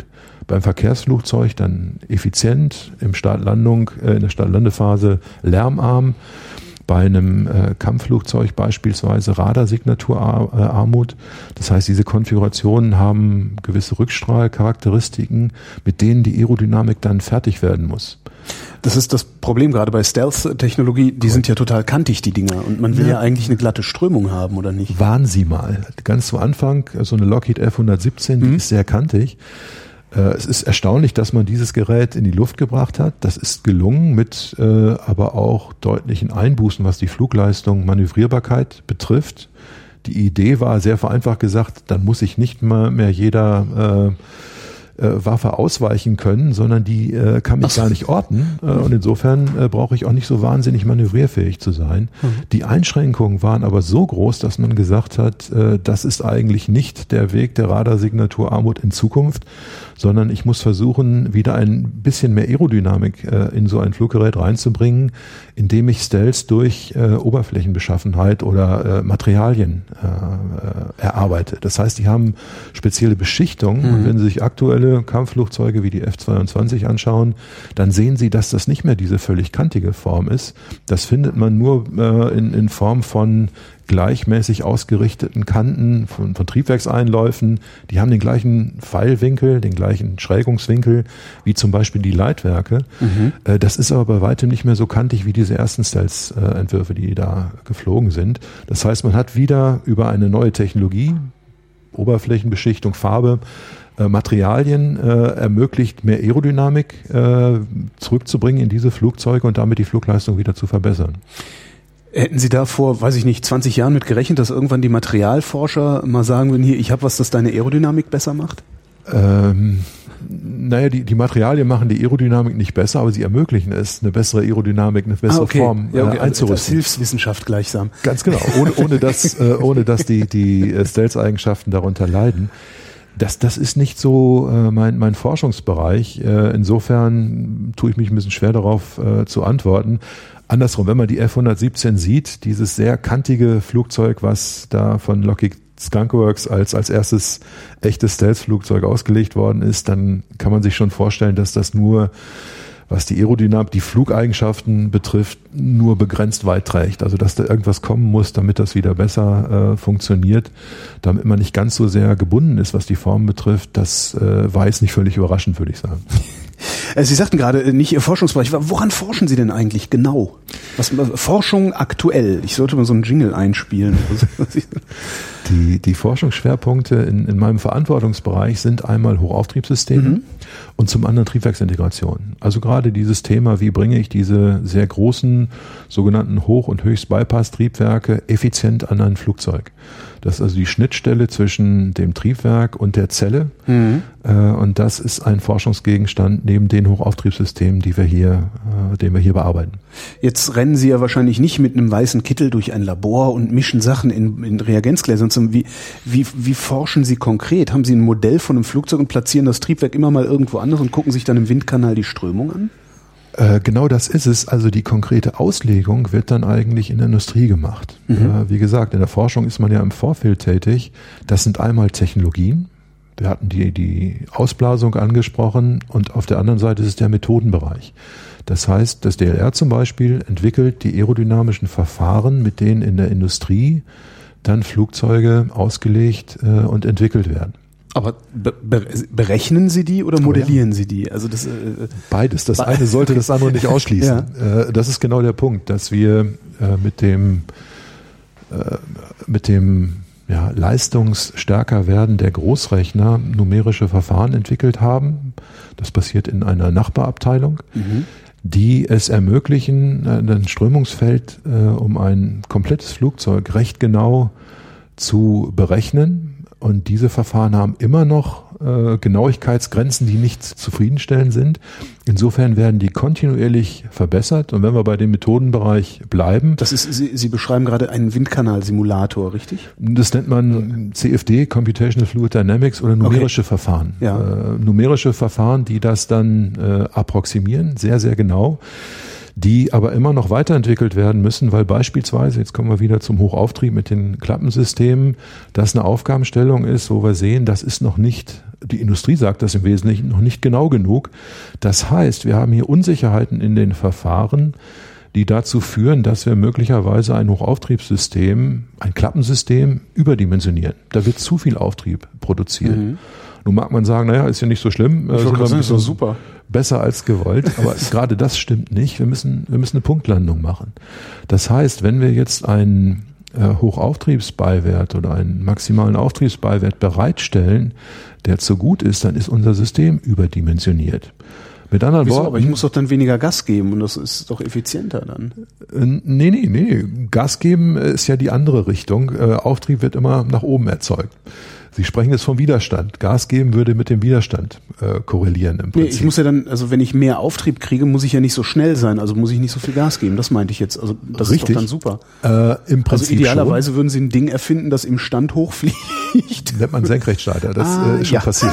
Beim Verkehrsflugzeug dann effizient, in der Start-Landephase lärmarm. Bei einem Kampfflugzeug beispielsweise Radarsignaturarmut. Das heißt, diese Konfigurationen haben gewisse Rückstrahlcharakteristiken, mit denen die Aerodynamik dann fertig werden muss. Das ist das Problem gerade bei Stealth-Technologie, die sind ja total kantig, die Dinger. Und man will ja eigentlich eine glatte Strömung haben, oder nicht? Waren sie mal. Ganz zu Anfang, so eine Lockheed F-117, die ist sehr kantig. Es ist erstaunlich, dass man dieses Gerät in die Luft gebracht hat. Das ist gelungen mit aber auch deutlichen Einbußen, was die Flugleistung, Manövrierbarkeit betrifft. Die Idee war, sehr vereinfacht gesagt, dann muss sich nicht mehr jeder Waffe ausweichen können, sondern die kann mich gar nicht orten. Und insofern brauche ich auch nicht so wahnsinnig manövrierfähig zu sein. Die Einschränkungen waren aber so groß, dass man gesagt hat, das ist eigentlich nicht der Weg der Radarsignaturarmut in Zukunft, sondern ich muss versuchen, wieder ein bisschen mehr Aerodynamik in so ein Fluggerät reinzubringen, indem ich Stealth durch Oberflächenbeschaffenheit oder Materialien erarbeite. Das heißt, die haben spezielle Beschichtungen und wenn Sie sich aktuelle Kampfflugzeuge wie die F-22 anschauen, dann sehen Sie, dass das nicht mehr diese völlig kantige Form ist. Das findet man nur in Form von gleichmäßig ausgerichteten Kanten von Triebwerkseinläufen. Die haben den gleichen Pfeilwinkel, den gleichen Schrägungswinkel wie zum Beispiel die Leitwerke. Das ist aber bei weitem nicht mehr so kantig wie diese ersten Stealth-Entwürfe, die da geflogen sind. Das heißt, man hat wieder über eine neue Technologie, Oberflächenbeschichtung, Farbe, Materialien ermöglicht, mehr Aerodynamik zurückzubringen in diese Flugzeuge und damit die Flugleistung wieder zu verbessern. Hätten Sie da vor, weiß ich nicht, 20 Jahren mit gerechnet, dass irgendwann die Materialforscher mal sagen würden, hier, ich habe was, das deine Aerodynamik besser macht? Naja, die Materialien machen die Aerodynamik nicht besser, aber sie ermöglichen es, eine bessere Aerodynamik, eine bessere Form einzurüsten. Das Hilfswissenschaft gleichsam. Ganz genau, ohne dass die Stealth-Eigenschaften darunter leiden. Das ist nicht so mein Forschungsbereich. Insofern tue ich mich ein bisschen schwer darauf zu antworten. Andersrum, wenn man die F-117 sieht, dieses sehr kantige Flugzeug, was da von Lockheed Skunk Works als erstes echtes Stealth-Flugzeug ausgelegt worden ist, dann kann man sich schon vorstellen, dass das nur, was die Aerodynamik, die Flugeigenschaften betrifft, nur begrenzt weit trägt. Also dass da irgendwas kommen muss, damit das wieder besser funktioniert, damit man nicht ganz so sehr gebunden ist, was die Form betrifft. Das war jetzt nicht völlig überraschend, würde ich sagen. Sie sagten gerade, nicht Ihr Forschungsbereich. Woran forschen Sie denn eigentlich genau? Forschung aktuell. Ich sollte mal so einen Jingle einspielen. Die Forschungsschwerpunkte in meinem Verantwortungsbereich sind einmal Hochauftriebssysteme und zum anderen Triebwerksintegration. Also gerade dieses Thema, wie bringe ich diese sehr großen sogenannten Hoch- und Höchst-Bypass-Triebwerke effizient an ein Flugzeug. Das ist also die Schnittstelle zwischen dem Triebwerk und der Zelle. Und das ist ein Forschungsgegenstand neben den Hochauftriebssystemen, den wir hier bearbeiten. Jetzt rennen Sie ja wahrscheinlich nicht mit einem weißen Kittel durch ein Labor und mischen Sachen in Reagenzgläsern. Wie forschen Sie konkret? Haben Sie ein Modell von einem Flugzeug und platzieren das Triebwerk immer mal irgendwo anders und gucken sich dann im Windkanal die Strömung an? Genau das ist es. Also die konkrete Auslegung wird dann eigentlich in der Industrie gemacht. Wie gesagt, in der Forschung ist man ja im Vorfeld tätig. Das sind einmal Technologien. Wir hatten die Ausblasung angesprochen und auf der anderen Seite ist es der Methodenbereich. Das heißt, das DLR zum Beispiel entwickelt die aerodynamischen Verfahren, mit denen in der Industrie dann Flugzeuge ausgelegt und entwickelt werden. Aber berechnen Sie die oder modellieren Sie die? Also das beides. Das eine sollte das andere nicht ausschließen. Ja. Das ist genau der Punkt, dass wir mit dem leistungsstärker werden der Großrechner numerische Verfahren entwickelt haben. Das passiert in einer Nachbarabteilung, die es ermöglichen, ein Strömungsfeld um ein komplettes Flugzeug recht genau zu berechnen. Und diese Verfahren haben immer noch Genauigkeitsgrenzen, die nicht zufriedenstellend sind. Insofern werden die kontinuierlich verbessert. Und wenn wir bei dem Methodenbereich bleiben. Das ist, Sie beschreiben gerade einen Windkanalsimulator, richtig? Das nennt man CFD, Computational Fluid Dynamics, oder numerische Verfahren. Ja. Numerische Verfahren, die das dann approximieren, sehr, sehr genau, die aber immer noch weiterentwickelt werden müssen, weil beispielsweise, jetzt kommen wir wieder zum Hochauftrieb mit den Klappensystemen, das eine Aufgabenstellung ist, wo wir sehen, das ist noch nicht die Industrie sagt das im Wesentlichen noch nicht genau genug. Das heißt, wir haben hier Unsicherheiten in den Verfahren, die dazu führen, dass wir möglicherweise ein Hochauftriebssystem, ein Klappensystem überdimensionieren. Da wird zu viel Auftrieb produziert. Nun mag man sagen, naja, ist ja nicht so schlimm. Ist so super. Besser als gewollt, aber gerade das stimmt nicht. Wir müssen eine Punktlandung machen. Das heißt, wenn wir jetzt einen Hochauftriebsbeiwert oder einen maximalen Auftriebsbeiwert bereitstellen, der zu gut ist, dann ist unser System überdimensioniert. Mit anderen Worten. Aber ich muss doch dann weniger Gas geben und das ist doch effizienter dann. Nee. Gas geben ist ja die andere Richtung. Auftrieb wird immer nach oben erzeugt. Sie sprechen jetzt vom Widerstand. Gas geben würde mit dem Widerstand korrelieren im Prinzip. Nee, ich muss ja dann, also wenn ich mehr Auftrieb kriege, muss ich ja nicht so schnell sein, also muss ich nicht so viel Gas geben. Das meinte ich jetzt. Also das Richtig. Ist doch dann super. Im Prinzip also idealerweise schon. würden Sie ein Ding erfinden, das im Stand hochfliegt. Nennt man Senkrechtstarter. Das ist schon passiert.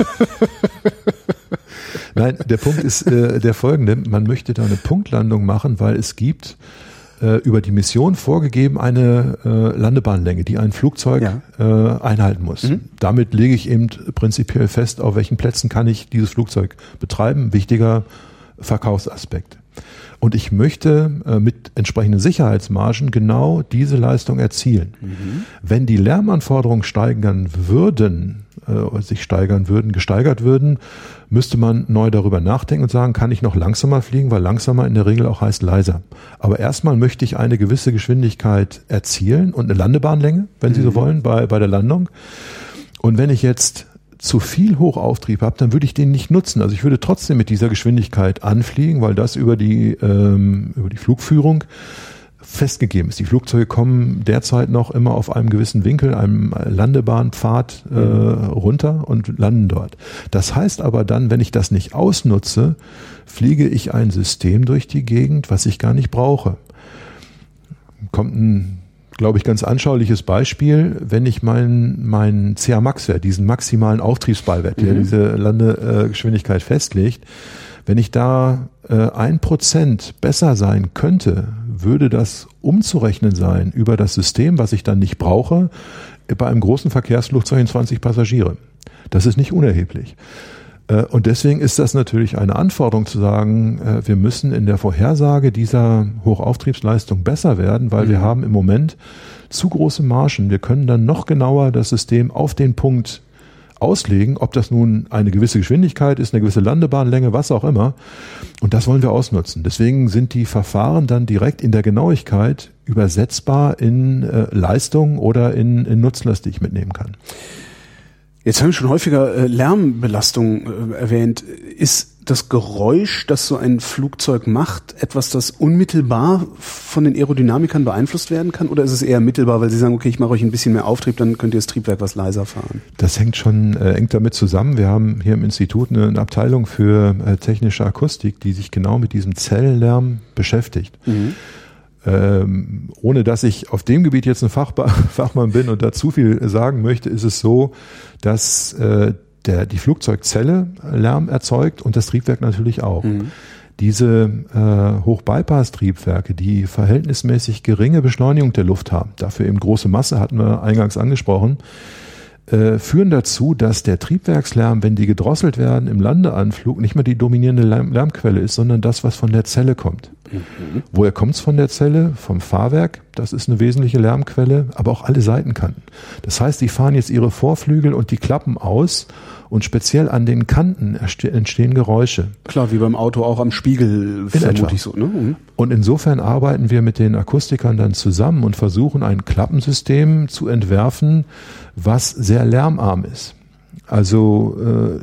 Nein, der Punkt ist der folgende. Man möchte da eine Punktlandung machen, weil es gibt über die Mission vorgegeben eine Landebahnlänge, die ein Flugzeug einhalten muss. Damit lege ich eben prinzipiell fest, auf welchen Plätzen kann ich dieses Flugzeug betreiben. Wichtiger Verkaufsaspekt. Und ich möchte mit entsprechenden Sicherheitsmargen genau diese Leistung erzielen. Wenn die Lärmanforderungen gesteigert würden, müsste man neu darüber nachdenken und sagen, kann ich noch langsamer fliegen, weil langsamer in der Regel auch heißt leiser. Aber erstmal möchte ich eine gewisse Geschwindigkeit erzielen und eine Landebahnlänge, wenn Sie so wollen, bei der Landung. Und wenn ich jetzt zu viel Hochauftrieb habe, dann würde ich den nicht nutzen. Also ich würde trotzdem mit dieser Geschwindigkeit anfliegen, weil das über die Flugführung festgegeben ist. Die Flugzeuge kommen derzeit noch immer auf einem gewissen Winkel, einem Landebahnpfad runter und landen dort. Das heißt aber dann, wenn ich das nicht ausnutze, fliege ich ein System durch die Gegend, was ich gar nicht brauche. Kommt ein, glaube ich, ganz anschauliches Beispiel, wenn ich meinen CA-Max-Wert, diesen maximalen Auftriebsbeiwert, der diese Landegeschwindigkeit festlegt, wenn ich da 1% besser sein könnte, würde das umzurechnen sein über das System, was ich dann nicht brauche, bei einem großen Verkehrsflugzeug in 20 Passagiere. Das ist nicht unerheblich. Und deswegen ist das natürlich eine Anforderung zu sagen, wir müssen in der Vorhersage dieser Hochauftriebsleistung besser werden, weil wir haben im Moment zu große Margen. Wir können dann noch genauer das System auf den Punkt auslegen, ob das nun eine gewisse Geschwindigkeit ist, eine gewisse Landebahnlänge, was auch immer. Und das wollen wir ausnutzen. Deswegen sind die Verfahren dann direkt in der Genauigkeit übersetzbar in Leistung oder in Nutzlast, die ich mitnehmen kann. Jetzt haben wir schon häufiger Lärmbelastung erwähnt. Ist das Geräusch, das so ein Flugzeug macht, etwas, das unmittelbar von den Aerodynamikern beeinflusst werden kann? Oder ist es eher mittelbar, weil Sie sagen, okay, ich mache euch ein bisschen mehr Auftrieb, dann könnt ihr das Triebwerk was leiser fahren? Das hängt schon eng damit zusammen. Wir haben hier im Institut eine Abteilung für technische Akustik, die sich genau mit diesem Zellenlärm beschäftigt. Ohne dass ich auf dem Gebiet jetzt ein Fachmann bin und da zu viel sagen möchte, ist es so, dass die Flugzeugzelle Lärm erzeugt und das Triebwerk natürlich auch. Diese Hochbypass-Triebwerke, die verhältnismäßig geringe Beschleunigung der Luft haben, dafür eben große Masse, hatten wir eingangs angesprochen, führen dazu, dass der Triebwerkslärm, wenn die gedrosselt werden im Landeanflug, nicht mehr die dominierende Lärmquelle ist, sondern das, was von der Zelle kommt. Woher kommt es von der Zelle? Vom Fahrwerk. Das ist eine wesentliche Lärmquelle, aber auch alle Seitenkanten. Das heißt, die fahren jetzt ihre Vorflügel und die Klappen aus und speziell an den Kanten entstehen Geräusche. Klar, wie beim Auto auch am Spiegel, vermute ich so. Ne? Und insofern arbeiten wir mit den Akustikern dann zusammen und versuchen ein Klappensystem zu entwerfen, was sehr lärmarm ist. Also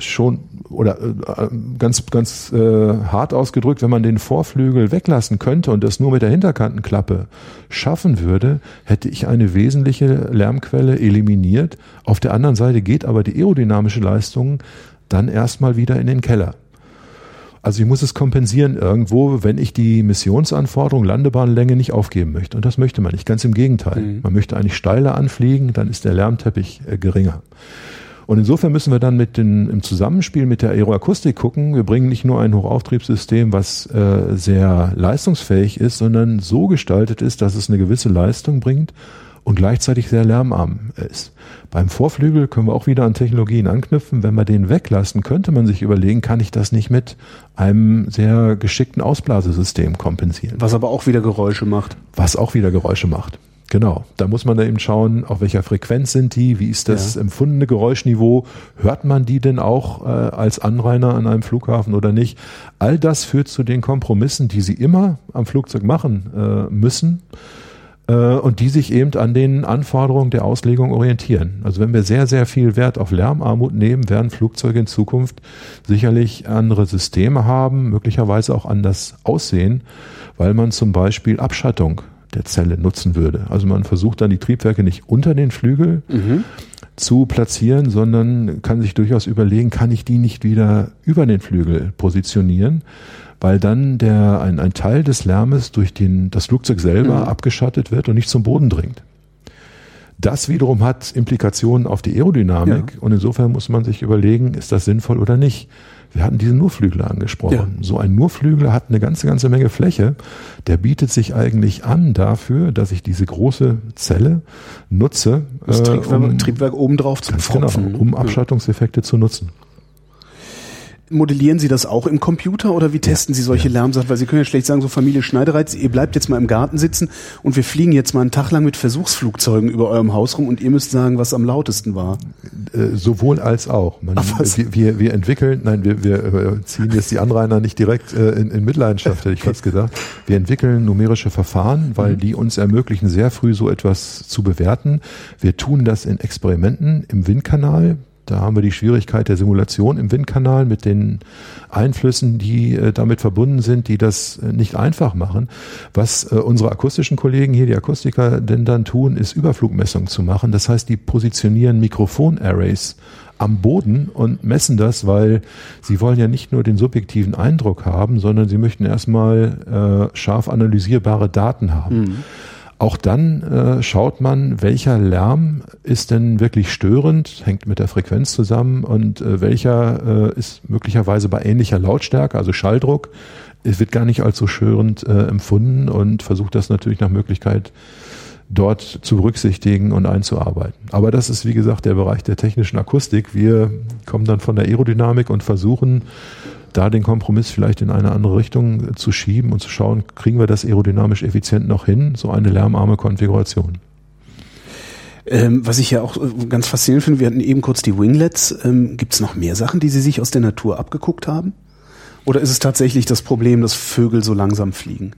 ganz hart ausgedrückt, wenn man den Vorflügel weglassen könnte und das nur mit der Hinterkantenklappe schaffen würde, hätte ich eine wesentliche Lärmquelle eliminiert. Auf der anderen Seite geht aber die aerodynamische Leistung dann erstmal wieder in den Keller. Also ich muss es kompensieren irgendwo, wenn ich die Missionsanforderung Landebahnlänge nicht aufgeben möchte. Und das möchte man nicht, ganz im Gegenteil. Man möchte eigentlich steiler anfliegen, dann ist der Lärmteppich geringer. Und insofern müssen wir dann im Zusammenspiel mit der Aeroakustik gucken, wir bringen nicht nur ein Hochauftriebssystem, was sehr leistungsfähig ist, sondern so gestaltet ist, dass es eine gewisse Leistung bringt und gleichzeitig sehr lärmarm ist. Beim Vorflügel können wir auch wieder an Technologien anknüpfen. Wenn wir den weglassen, könnte man sich überlegen, kann ich das nicht mit einem sehr geschickten Ausblasesystem kompensieren. Was aber auch wieder Geräusche macht. Genau. Da muss man dann eben schauen, auf welcher Frequenz sind die, wie ist das empfundene Geräuschniveau, hört man die denn auch als Anrainer an einem Flughafen oder nicht? All das führt zu den Kompromissen, die Sie immer am Flugzeug machen müssen. Und die sich eben an den Anforderungen der Auslegung orientieren. Also wenn wir sehr, sehr viel Wert auf Lärmarmut nehmen, werden Flugzeuge in Zukunft sicherlich andere Systeme haben, möglicherweise auch anders aussehen, weil man zum Beispiel Abschattung der Zelle nutzen würde. Also man versucht dann die Triebwerke nicht unter den Flügel zu platzieren, sondern kann sich durchaus überlegen, kann ich die nicht wieder über den Flügel positionieren, weil dann ein Teil des Lärmes durch das Flugzeug selber abgeschattet wird und nicht zum Boden dringt. Das wiederum hat Implikationen auf die Aerodynamik und insofern muss man sich überlegen, ist das sinnvoll oder nicht. Wir hatten diesen Nurflügler angesprochen. Ja. So ein Nurflügler hat eine ganze Menge Fläche. Der bietet sich eigentlich an dafür, dass ich diese große Zelle nutze, das Triebwerk oben drauf zu pfropfen. Genau, um Abschattungseffekte zu nutzen. Modellieren Sie das auch im Computer oder wie testen Sie solche Lärmsachen? Weil Sie können ja schlecht sagen, so Familie Schneidereitz, ihr bleibt jetzt mal im Garten sitzen und wir fliegen jetzt mal einen Tag lang mit Versuchsflugzeugen über eurem Haus rum und ihr müsst sagen, was am lautesten war. Sowohl als auch. Wir entwickeln, wir ziehen jetzt die Anrainer nicht direkt in Mitleidenschaft, hätte ich fast gesagt. Wir entwickeln numerische Verfahren, weil die uns ermöglichen, sehr früh so etwas zu bewerten. Wir tun das in Experimenten im Windkanal. Da haben wir die Schwierigkeit der Simulation im Windkanal mit den Einflüssen, die damit verbunden sind, die das nicht einfach machen. Was unsere akustischen Kollegen hier, die Akustiker, denn dann tun, ist Überflugmessungen zu machen. Das heißt, die positionieren Mikrofon-Arrays am Boden und messen das, weil sie wollen ja nicht nur den subjektiven Eindruck haben, sondern sie möchten erstmal scharf analysierbare Daten haben. Auch dann schaut man, welcher Lärm ist denn wirklich störend, hängt mit der Frequenz zusammen und welcher ist möglicherweise bei ähnlicher Lautstärke, also Schalldruck, es wird gar nicht als so störend empfunden und versucht das natürlich nach Möglichkeit dort zu berücksichtigen und einzuarbeiten. Aber das ist, wie gesagt, der Bereich der technischen Akustik. Wir kommen dann von der Aerodynamik und versuchen, da den Kompromiss vielleicht in eine andere Richtung zu schieben und zu schauen, kriegen wir das aerodynamisch effizient noch hin, so eine lärmarme Konfiguration. Was ich ja auch ganz faszinierend finde, wir hatten eben kurz die Winglets. Gibt es noch mehr Sachen, die Sie sich aus der Natur abgeguckt haben? Oder ist es tatsächlich das Problem, dass Vögel so langsam fliegen?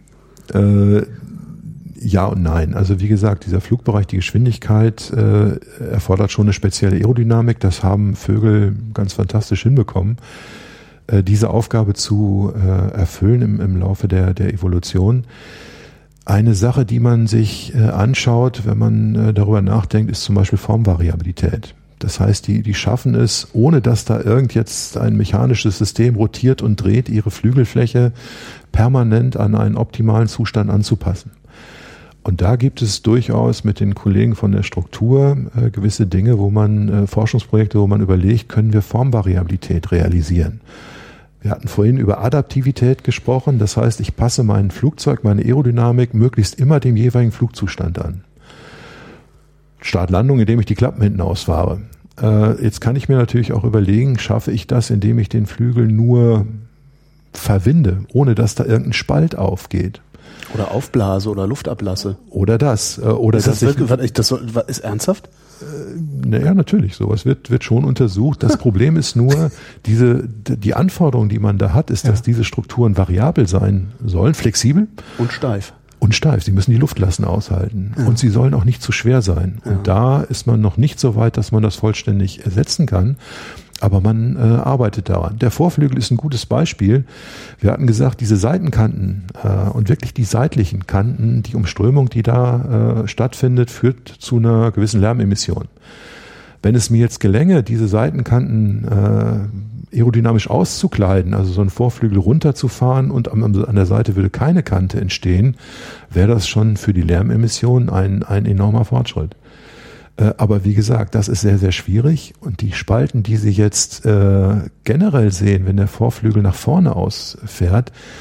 Ja und nein. Also wie gesagt, dieser Flugbereich, die Geschwindigkeit erfordert schon eine spezielle Aerodynamik. Das haben Vögel ganz fantastisch hinbekommen, diese Aufgabe zu erfüllen im Laufe der Evolution. Eine Sache, die man sich anschaut, wenn man darüber nachdenkt, ist zum Beispiel Formvariabilität. Das heißt, die schaffen es, ohne dass da jetzt ein mechanisches System rotiert und dreht, ihre Flügelfläche permanent an einen optimalen Zustand anzupassen. Und da gibt es durchaus mit den Kollegen von der Struktur gewisse Dinge, Forschungsprojekte, wo man überlegt, können wir Formvariabilität realisieren. Wir hatten vorhin über Adaptivität gesprochen, das heißt, ich passe mein Flugzeug, meine Aerodynamik möglichst immer dem jeweiligen Flugzustand an. Start-Landung, indem ich die Klappen hinten ausfahre. Jetzt kann ich mir natürlich auch überlegen, schaffe ich das, indem ich den Flügel nur verwinde, ohne dass da irgendein Spalt aufgeht. Oder aufblase oder Luft ablasse. Oder das. Oder ist das ist ernsthaft? Naja, natürlich. Sowas wird schon untersucht. Das Problem ist nur, die Anforderung, die man da hat, ist, dass diese Strukturen variabel sein sollen, flexibel. Und steif. Sie müssen die Luftlasten aushalten. Ja. Und sie sollen auch nicht zu schwer sein. Ja. Und da ist man noch nicht so weit, dass man das vollständig ersetzen kann. Aber man arbeitet daran. Der Vorflügel ist ein gutes Beispiel. Wir hatten gesagt, diese Seitenkanten und wirklich die seitlichen Kanten, die Umströmung, die da stattfindet, führt zu einer gewissen Lärmemission. Wenn es mir jetzt gelänge, diese Seitenkanten aerodynamisch auszukleiden, also so einen Vorflügel runterzufahren und an der Seite würde keine Kante entstehen, wäre das schon für die Lärmemission ein enormer Fortschritt. Aber wie gesagt, das ist sehr, sehr schwierig und die Spalten, die Sie jetzt generell sehen, wenn der Vorflügel nach vorne ausfährt,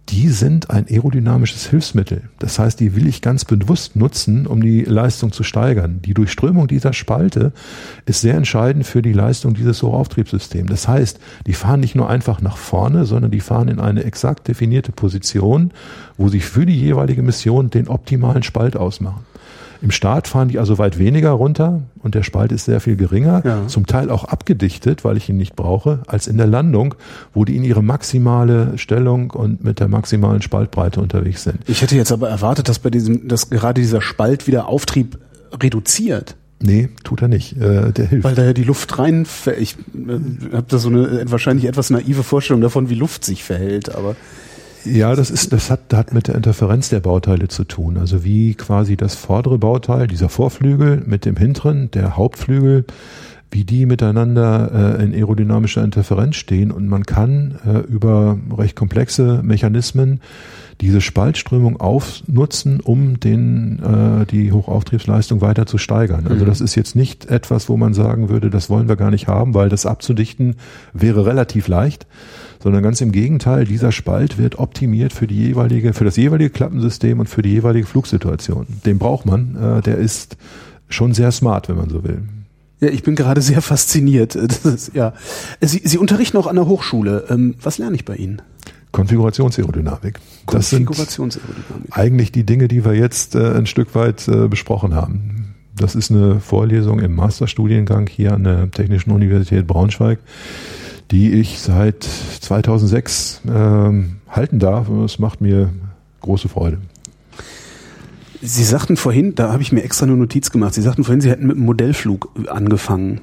die sind ein aerodynamisches Hilfsmittel. Das heißt, die will ich ganz bewusst nutzen, um die Leistung zu steigern. Die Durchströmung dieser Spalte ist sehr entscheidend für die Leistung dieses Hochauftriebssystems. Das heißt, die fahren nicht nur einfach nach vorne, sondern die fahren in eine exakt definierte Position, wo sie für die jeweilige Mission den optimalen Spalt ausmachen. Im Start fahren die also weit weniger runter und der Spalt ist sehr viel geringer, zum Teil auch abgedichtet, weil ich ihn nicht brauche, als in der Landung, wo die in ihre maximale Stellung und mit der maximalen Spaltbreite unterwegs sind. Ich hätte jetzt aber erwartet, dass gerade dieser Spalt wieder Auftrieb reduziert. Nee, tut er nicht. Der hilft. Weil da ja die Luft rein, ich habe da so eine wahrscheinlich etwas naive Vorstellung davon, wie Luft sich verhält, aber ja, das hat mit der Interferenz der Bauteile zu tun. Also wie quasi das vordere Bauteil, dieser Vorflügel mit dem hinteren, der Hauptflügel, wie die miteinander in aerodynamischer Interferenz stehen. Und man kann über recht komplexe Mechanismen diese Spaltströmung aufnutzen, um die Hochauftriebsleistung weiter zu steigern. Also das ist jetzt nicht etwas, wo man sagen würde, das wollen wir gar nicht haben, weil das abzudichten wäre relativ leicht, sondern ganz im Gegenteil, dieser Spalt wird optimiert für das jeweilige Klappensystem und für die jeweilige Flugsituation. Den braucht man, der ist schon sehr smart, wenn man so will. Ja, ich bin gerade sehr fasziniert. Sie unterrichten auch an der Hochschule. Was lerne ich bei Ihnen? Konfigurationsaerodynamik. Das sind eigentlich die Dinge, die wir jetzt ein Stück weit besprochen haben. Das ist eine Vorlesung im Masterstudiengang hier an der Technischen Universität Braunschweig, die ich seit 2006 halten darf. Und es macht mir große Freude. Sie sagten vorhin, da habe ich mir extra eine Notiz gemacht, Sie sagten vorhin, Sie hätten mit einem Modellflug angefangen.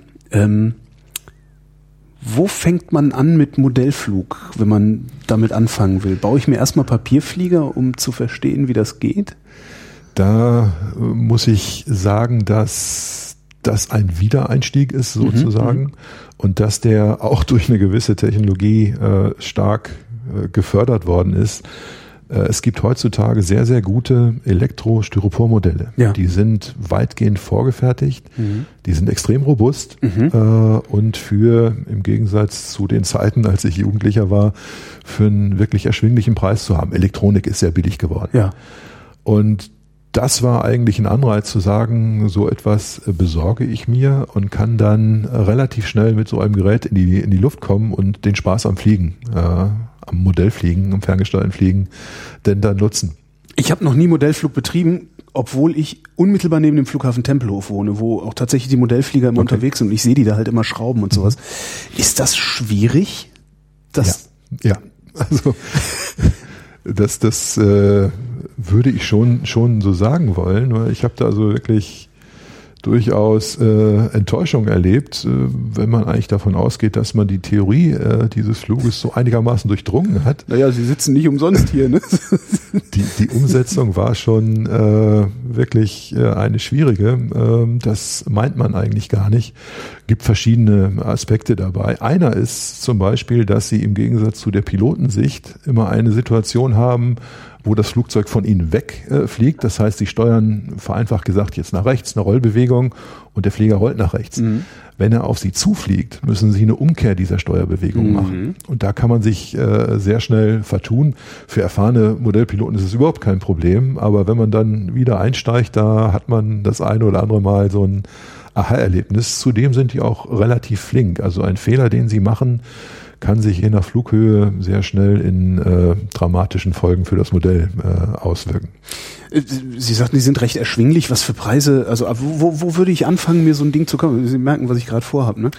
Wo fängt man an mit Modellflug, wenn man damit anfangen will? Baue ich mir erstmal Papierflieger, um zu verstehen, wie das geht? Da muss ich sagen, dass das ein Wiedereinstieg ist sozusagen und dass der auch durch eine gewisse Technologie stark gefördert worden ist. Es gibt heutzutage sehr, sehr gute Elektro-Styropor-Modelle. Ja. Die sind weitgehend vorgefertigt, die sind extrem robust und im Gegensatz zu den Zeiten, als ich Jugendlicher war, für einen wirklich erschwinglichen Preis zu haben. Elektronik ist sehr billig geworden. Ja. Und das war eigentlich ein Anreiz zu sagen, so etwas besorge ich mir und kann dann relativ schnell mit so einem Gerät in die Luft kommen und den Spaß am Fliegen, am Modellfliegen, am ferngesteuerten Fliegen, denn dann nutzen. Ich habe noch nie Modellflug betrieben, obwohl ich unmittelbar neben dem Flughafen Tempelhof wohne, wo auch tatsächlich die Modellflieger immer unterwegs sind und ich sehe die da halt immer schrauben und sowas. Ist das schwierig? Ja. Also das würde ich schon so sagen wollen, weil ich habe da also wirklich durchaus Enttäuschung erlebt, wenn man eigentlich davon ausgeht, dass man die Theorie dieses Fluges so einigermaßen durchdrungen hat. Naja, Sie sitzen nicht umsonst hier, ne? Die Umsetzung war schon wirklich eine schwierige. Das meint man eigentlich gar nicht. Gibt verschiedene Aspekte dabei. Einer ist zum Beispiel, dass Sie im Gegensatz zu der Pilotensicht immer eine Situation haben, wo das Flugzeug von Ihnen wegfliegt. Das heißt, Sie steuern vereinfacht gesagt jetzt nach rechts, eine Rollbewegung und der Flieger rollt nach rechts. Wenn er auf Sie zufliegt, müssen Sie eine Umkehr dieser Steuerbewegung machen. Und da kann man sich sehr schnell vertun. Für erfahrene Modellpiloten ist es überhaupt kein Problem. Aber wenn man dann wieder einsteigt, da hat man das eine oder andere Mal so ein Aha-Erlebnis. Zudem sind die auch relativ flink. Also ein Fehler, den Sie machen, kann sich je nach Flughöhe sehr schnell in dramatischen Folgen für das Modell auswirken. Sie sagten, die sind recht erschwinglich. Was für Preise, also wo würde ich anfangen, mir so ein Ding zu kaufen? Sie merken, was ich gerade vorhabe, ne?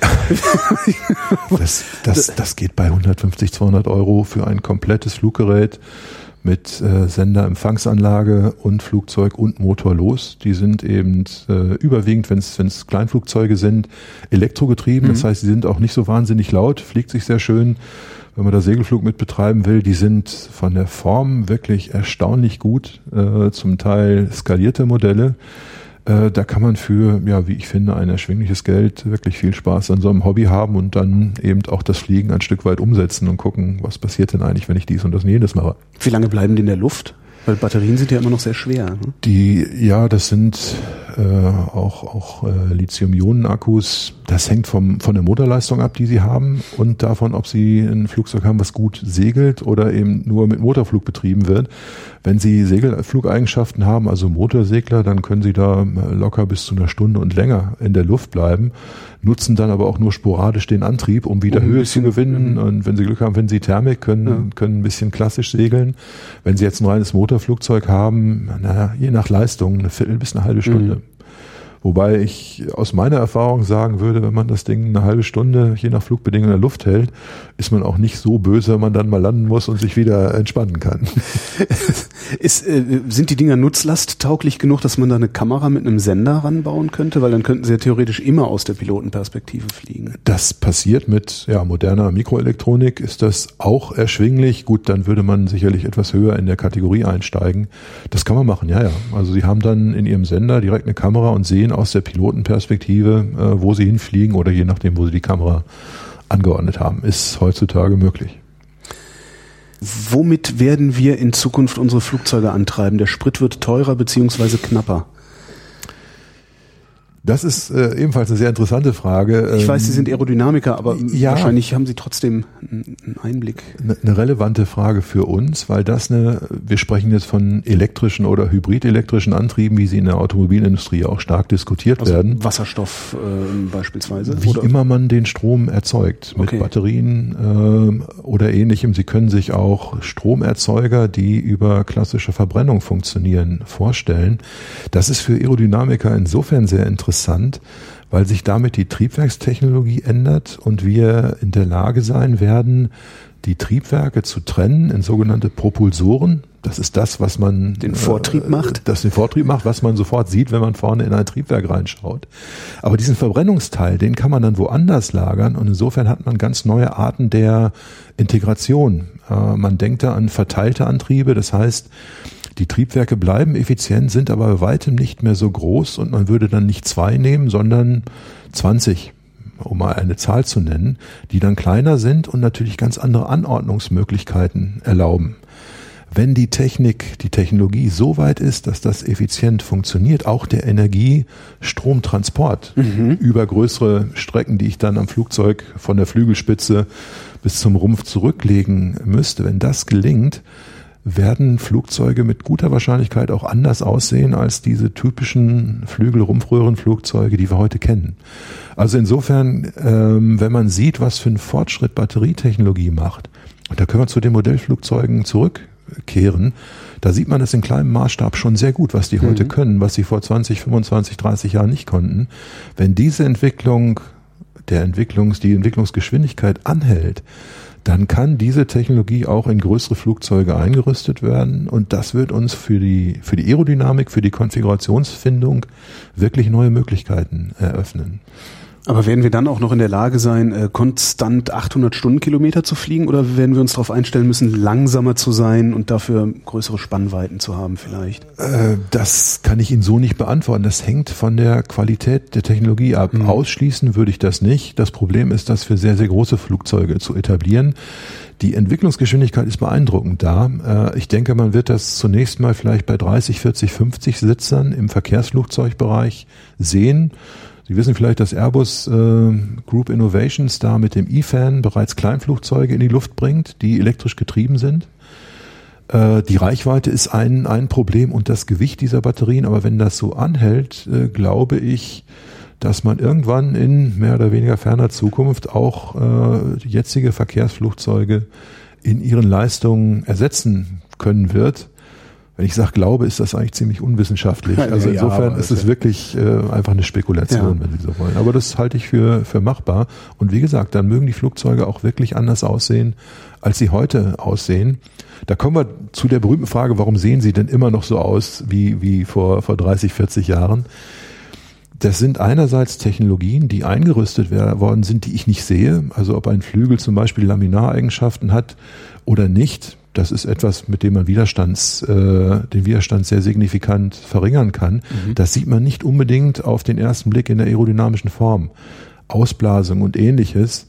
Das geht bei 150, 200 Euro für ein komplettes Fluggerät mit Sender, Empfangsanlage und Flugzeug und Motor los. Die sind eben überwiegend, wenn es Kleinflugzeuge sind, elektrogetrieben. Das heißt, sie sind auch nicht so wahnsinnig laut, fliegt sich sehr schön. Wenn man da Segelflug mit betreiben will, die sind von der Form wirklich erstaunlich gut, zum Teil skalierte Modelle. Da kann man für, wie ich finde, ein erschwingliches Geld wirklich viel Spaß an so einem Hobby haben und dann eben auch das Fliegen ein Stück weit umsetzen und gucken, was passiert denn eigentlich, wenn ich dies und das und jenes mache. Wie lange bleiben die in der Luft? Weil Batterien sind ja immer noch sehr schwer. Ne? Das sind auch Lithium-Ionen-Akkus. Das hängt von der Motorleistung ab, die sie haben und davon, ob sie ein Flugzeug haben, was gut segelt oder eben nur mit Motorflug betrieben wird. Wenn sie Segelflugeigenschaften haben, also Motorsegler, dann können sie da locker bis zu einer Stunde und länger in der Luft bleiben, nutzen dann aber auch nur sporadisch den Antrieb, um wieder Höhe zu gewinnen. Und wenn sie Glück haben, wenn sie Thermik können ein bisschen klassisch segeln. Wenn sie jetzt ein reines Motorflugzeug haben, je nach Leistung, eine Viertel bis eine halbe Stunde. Wobei ich aus meiner Erfahrung sagen würde, wenn man das Ding eine halbe Stunde, je nach Flugbedingungen, in der Luft hält, ist man auch nicht so böse, wenn man dann mal landen muss und sich wieder entspannen kann. Sind die Dinger nutzlasttauglich genug, dass man da eine Kamera mit einem Sender ranbauen könnte? Weil dann könnten sie ja theoretisch immer aus der Pilotenperspektive fliegen. Das passiert mit moderner Mikroelektronik, ist das auch erschwinglich. Gut, dann würde man sicherlich etwas höher in der Kategorie einsteigen. Das kann man machen, ja. Also sie haben dann in ihrem Sender direkt eine Kamera und sehen aus der Pilotenperspektive, wo sie hinfliegen oder je nachdem, wo sie die Kamera angeordnet haben. Ist heutzutage möglich. Womit werden wir in Zukunft unsere Flugzeuge antreiben? Der Sprit wird teurer bzw. knapper. Das ist ebenfalls eine sehr interessante Frage. Ich weiß, Sie sind Aerodynamiker, aber wahrscheinlich haben Sie trotzdem einen Einblick. Eine relevante Frage für uns, weil wir sprechen jetzt von elektrischen oder hybridelektrischen Antrieben, wie sie in der Automobilindustrie auch stark diskutiert werden. Wasserstoff beispielsweise? Wie immer man den Strom erzeugt, mit Batterien oder ähnlichem. Sie können sich auch Stromerzeuger, die über klassische Verbrennung funktionieren, vorstellen. Das ist für Aerodynamiker insofern sehr interessant, weil sich damit die Triebwerkstechnologie ändert und wir in der Lage sein werden, die Triebwerke zu trennen in sogenannte Propulsoren. Das ist das, was man den Vortrieb macht, was man sofort sieht, wenn man vorne in ein Triebwerk reinschaut. Aber diesen Verbrennungsteil, den kann man dann woanders lagern und insofern hat man ganz neue Arten der Integration. Man denkt da an verteilte Antriebe, das heißt, die Triebwerke bleiben effizient, sind aber bei weitem nicht mehr so groß und man würde dann nicht 2 nehmen, sondern 20, um mal eine Zahl zu nennen, die dann kleiner sind und natürlich ganz andere Anordnungsmöglichkeiten erlauben. Wenn die Technologie so weit ist, dass das effizient funktioniert, auch der Energiestromtransport über größere Strecken, die ich dann am Flugzeug von der Flügelspitze bis zum Rumpf zurücklegen müsste, wenn das gelingt, werden Flugzeuge mit guter Wahrscheinlichkeit auch anders aussehen als diese typischen Flügel-Rumpfröhrenflugzeuge, die wir heute kennen. Also insofern, wenn man sieht, was für einen Fortschritt Batterietechnologie macht, und da können wir zu den Modellflugzeugen zurückkehren, da sieht man das in kleinem Maßstab schon sehr gut, was die heute können, was sie vor 20, 25, 30 Jahren nicht konnten. Wenn diese die Entwicklungsgeschwindigkeit anhält, dann kann diese Technologie auch in größere Flugzeuge eingerüstet werden und das wird uns für die Aerodynamik, für die Konfigurationsfindung wirklich neue Möglichkeiten eröffnen. Aber werden wir dann auch noch in der Lage sein, konstant 800 Stundenkilometer zu fliegen oder werden wir uns darauf einstellen müssen, langsamer zu sein und dafür größere Spannweiten zu haben vielleicht? Das kann ich Ihnen so nicht beantworten. Das hängt von der Qualität der Technologie ab. Ausschließen würde ich das nicht. Das Problem ist, das für sehr, sehr große Flugzeuge zu etablieren. Die Entwicklungsgeschwindigkeit ist beeindruckend da. Ich denke, man wird das zunächst mal vielleicht bei 30, 40, 50 Sitzern im Verkehrsflugzeugbereich sehen. Sie wissen vielleicht, dass Airbus Group Innovations da mit dem E-Fan bereits Kleinflugzeuge in die Luft bringt, die elektrisch getrieben sind. Die Reichweite ist ein Problem und das Gewicht dieser Batterien. Aber wenn das so anhält, glaube ich, dass man irgendwann in mehr oder weniger ferner Zukunft auch jetzige Verkehrsflugzeuge in ihren Leistungen ersetzen können wird. Wenn ich sage Glaube, ist das eigentlich ziemlich unwissenschaftlich. Also insofern ist es wirklich einfach eine Spekulation, wenn Sie so wollen. Aber das halte ich für machbar. Und wie gesagt, dann mögen die Flugzeuge auch wirklich anders aussehen, als sie heute aussehen. Da kommen wir zu der berühmten Frage, warum sehen sie denn immer noch so aus wie vor 30, 40 Jahren? Das sind einerseits Technologien, die eingerüstet worden sind, die ich nicht sehe. Also ob ein Flügel zum Beispiel Laminareigenschaften hat oder nicht. Das ist etwas, mit dem man den Widerstand sehr signifikant verringern kann. Das sieht man nicht unbedingt auf den ersten Blick in der aerodynamischen Form. Ausblasung und ähnliches.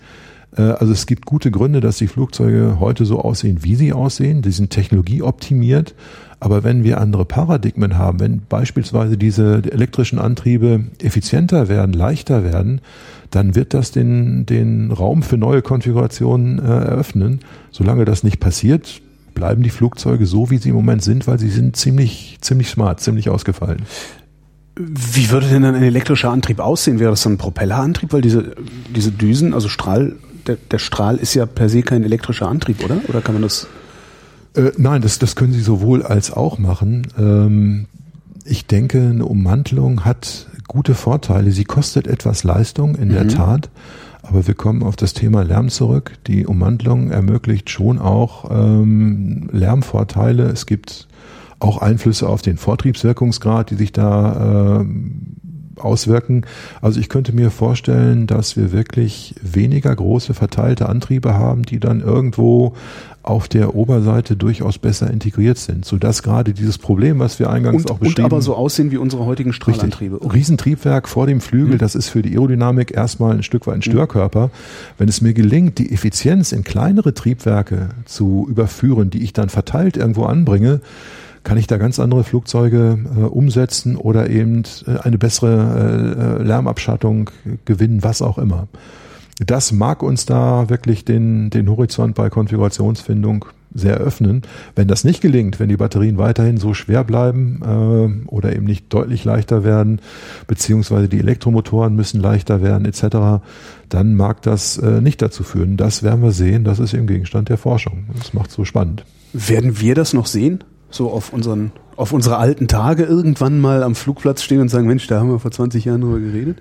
Also es gibt gute Gründe, dass die Flugzeuge heute so aussehen, wie sie aussehen. Die sind technologieoptimiert. Aber wenn wir andere Paradigmen haben, wenn beispielsweise diese elektrischen Antriebe effizienter werden, leichter werden, dann wird das den Raum für neue Konfigurationen eröffnen. Solange das nicht passiert, bleiben die Flugzeuge so, wie sie im Moment sind, weil sie sind ziemlich smart, ziemlich ausgefallen. Wie würde denn dann ein elektrischer Antrieb aussehen? Wäre das so ein Propellerantrieb? Weil diese Düsen, also der Strahl ist ja per se kein elektrischer Antrieb, oder? Oder kann man das... Nein, das können Sie sowohl als auch machen. Ich denke, eine Ummantelung hat gute Vorteile. Sie kostet etwas Leistung, in der Tat. Aber wir kommen auf das Thema Lärm zurück. Die Ummantelung ermöglicht schon auch Lärmvorteile. Es gibt auch Einflüsse auf den Vortriebswirkungsgrad, die sich da auswirken. Also ich könnte mir vorstellen, dass wir wirklich weniger große verteilte Antriebe haben, die dann irgendwo auf der Oberseite durchaus besser integriert sind, sodass gerade dieses Problem, was wir eingangs auch beschrieben haben. Und aber so aussehen wie unsere heutigen Strahlantriebe. Okay. Riesentriebwerk vor dem Flügel, das ist für die Aerodynamik erstmal ein Stück weit ein Störkörper. Wenn es mir gelingt, die Effizienz in kleinere Triebwerke zu überführen, die ich dann verteilt irgendwo anbringe, kann ich da ganz andere Flugzeuge umsetzen oder eben eine bessere Lärmabschattung gewinnen, was auch immer. Das mag uns da wirklich den Horizont bei Konfigurationsfindung sehr öffnen. Wenn das nicht gelingt, wenn die Batterien weiterhin so schwer bleiben oder eben nicht deutlich leichter werden, beziehungsweise die Elektromotoren müssen leichter werden etc., dann mag das nicht dazu führen. Das werden wir sehen, das ist eben Gegenstand der Forschung. Das macht es so spannend. Werden wir das noch sehen? So auf unsere alten Tage irgendwann mal am Flugplatz stehen und sagen, Mensch, da haben wir vor 20 Jahren drüber geredet?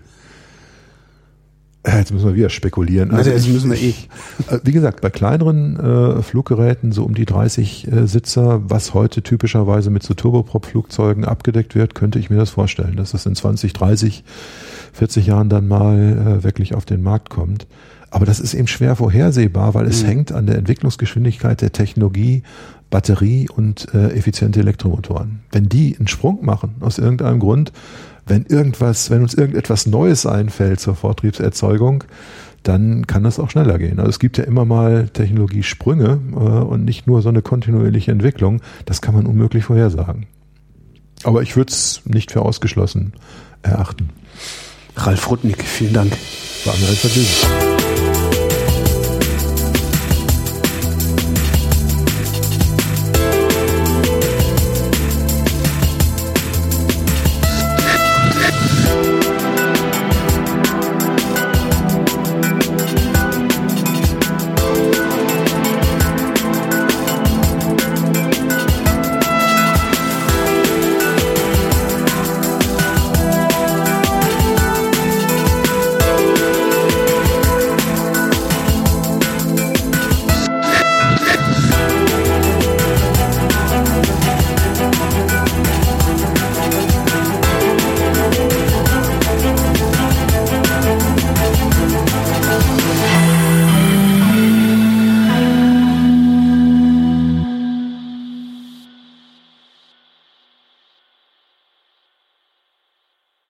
Jetzt müssen wir wieder spekulieren. Also müssen wir Wie gesagt, bei kleineren Fluggeräten, so um die 30 Sitzer, was heute typischerweise mit so Turboprop-Flugzeugen abgedeckt wird, könnte ich mir das vorstellen, dass das in 20, 30, 40 Jahren dann mal wirklich auf den Markt kommt. Aber das ist eben schwer vorhersehbar, weil es hängt an der Entwicklungsgeschwindigkeit der Technologie, Batterie und effiziente Elektromotoren. Wenn die einen Sprung machen, aus irgendeinem Grund, wenn uns irgendetwas Neues einfällt zur Vortriebserzeugung, dann kann das auch schneller gehen. Also es gibt ja immer mal Technologiesprünge und nicht nur so eine kontinuierliche Entwicklung. Das kann man unmöglich vorhersagen. Aber ich würde es nicht für ausgeschlossen erachten. Ralf Rudnick, vielen Dank. War mir ein Vergnügen.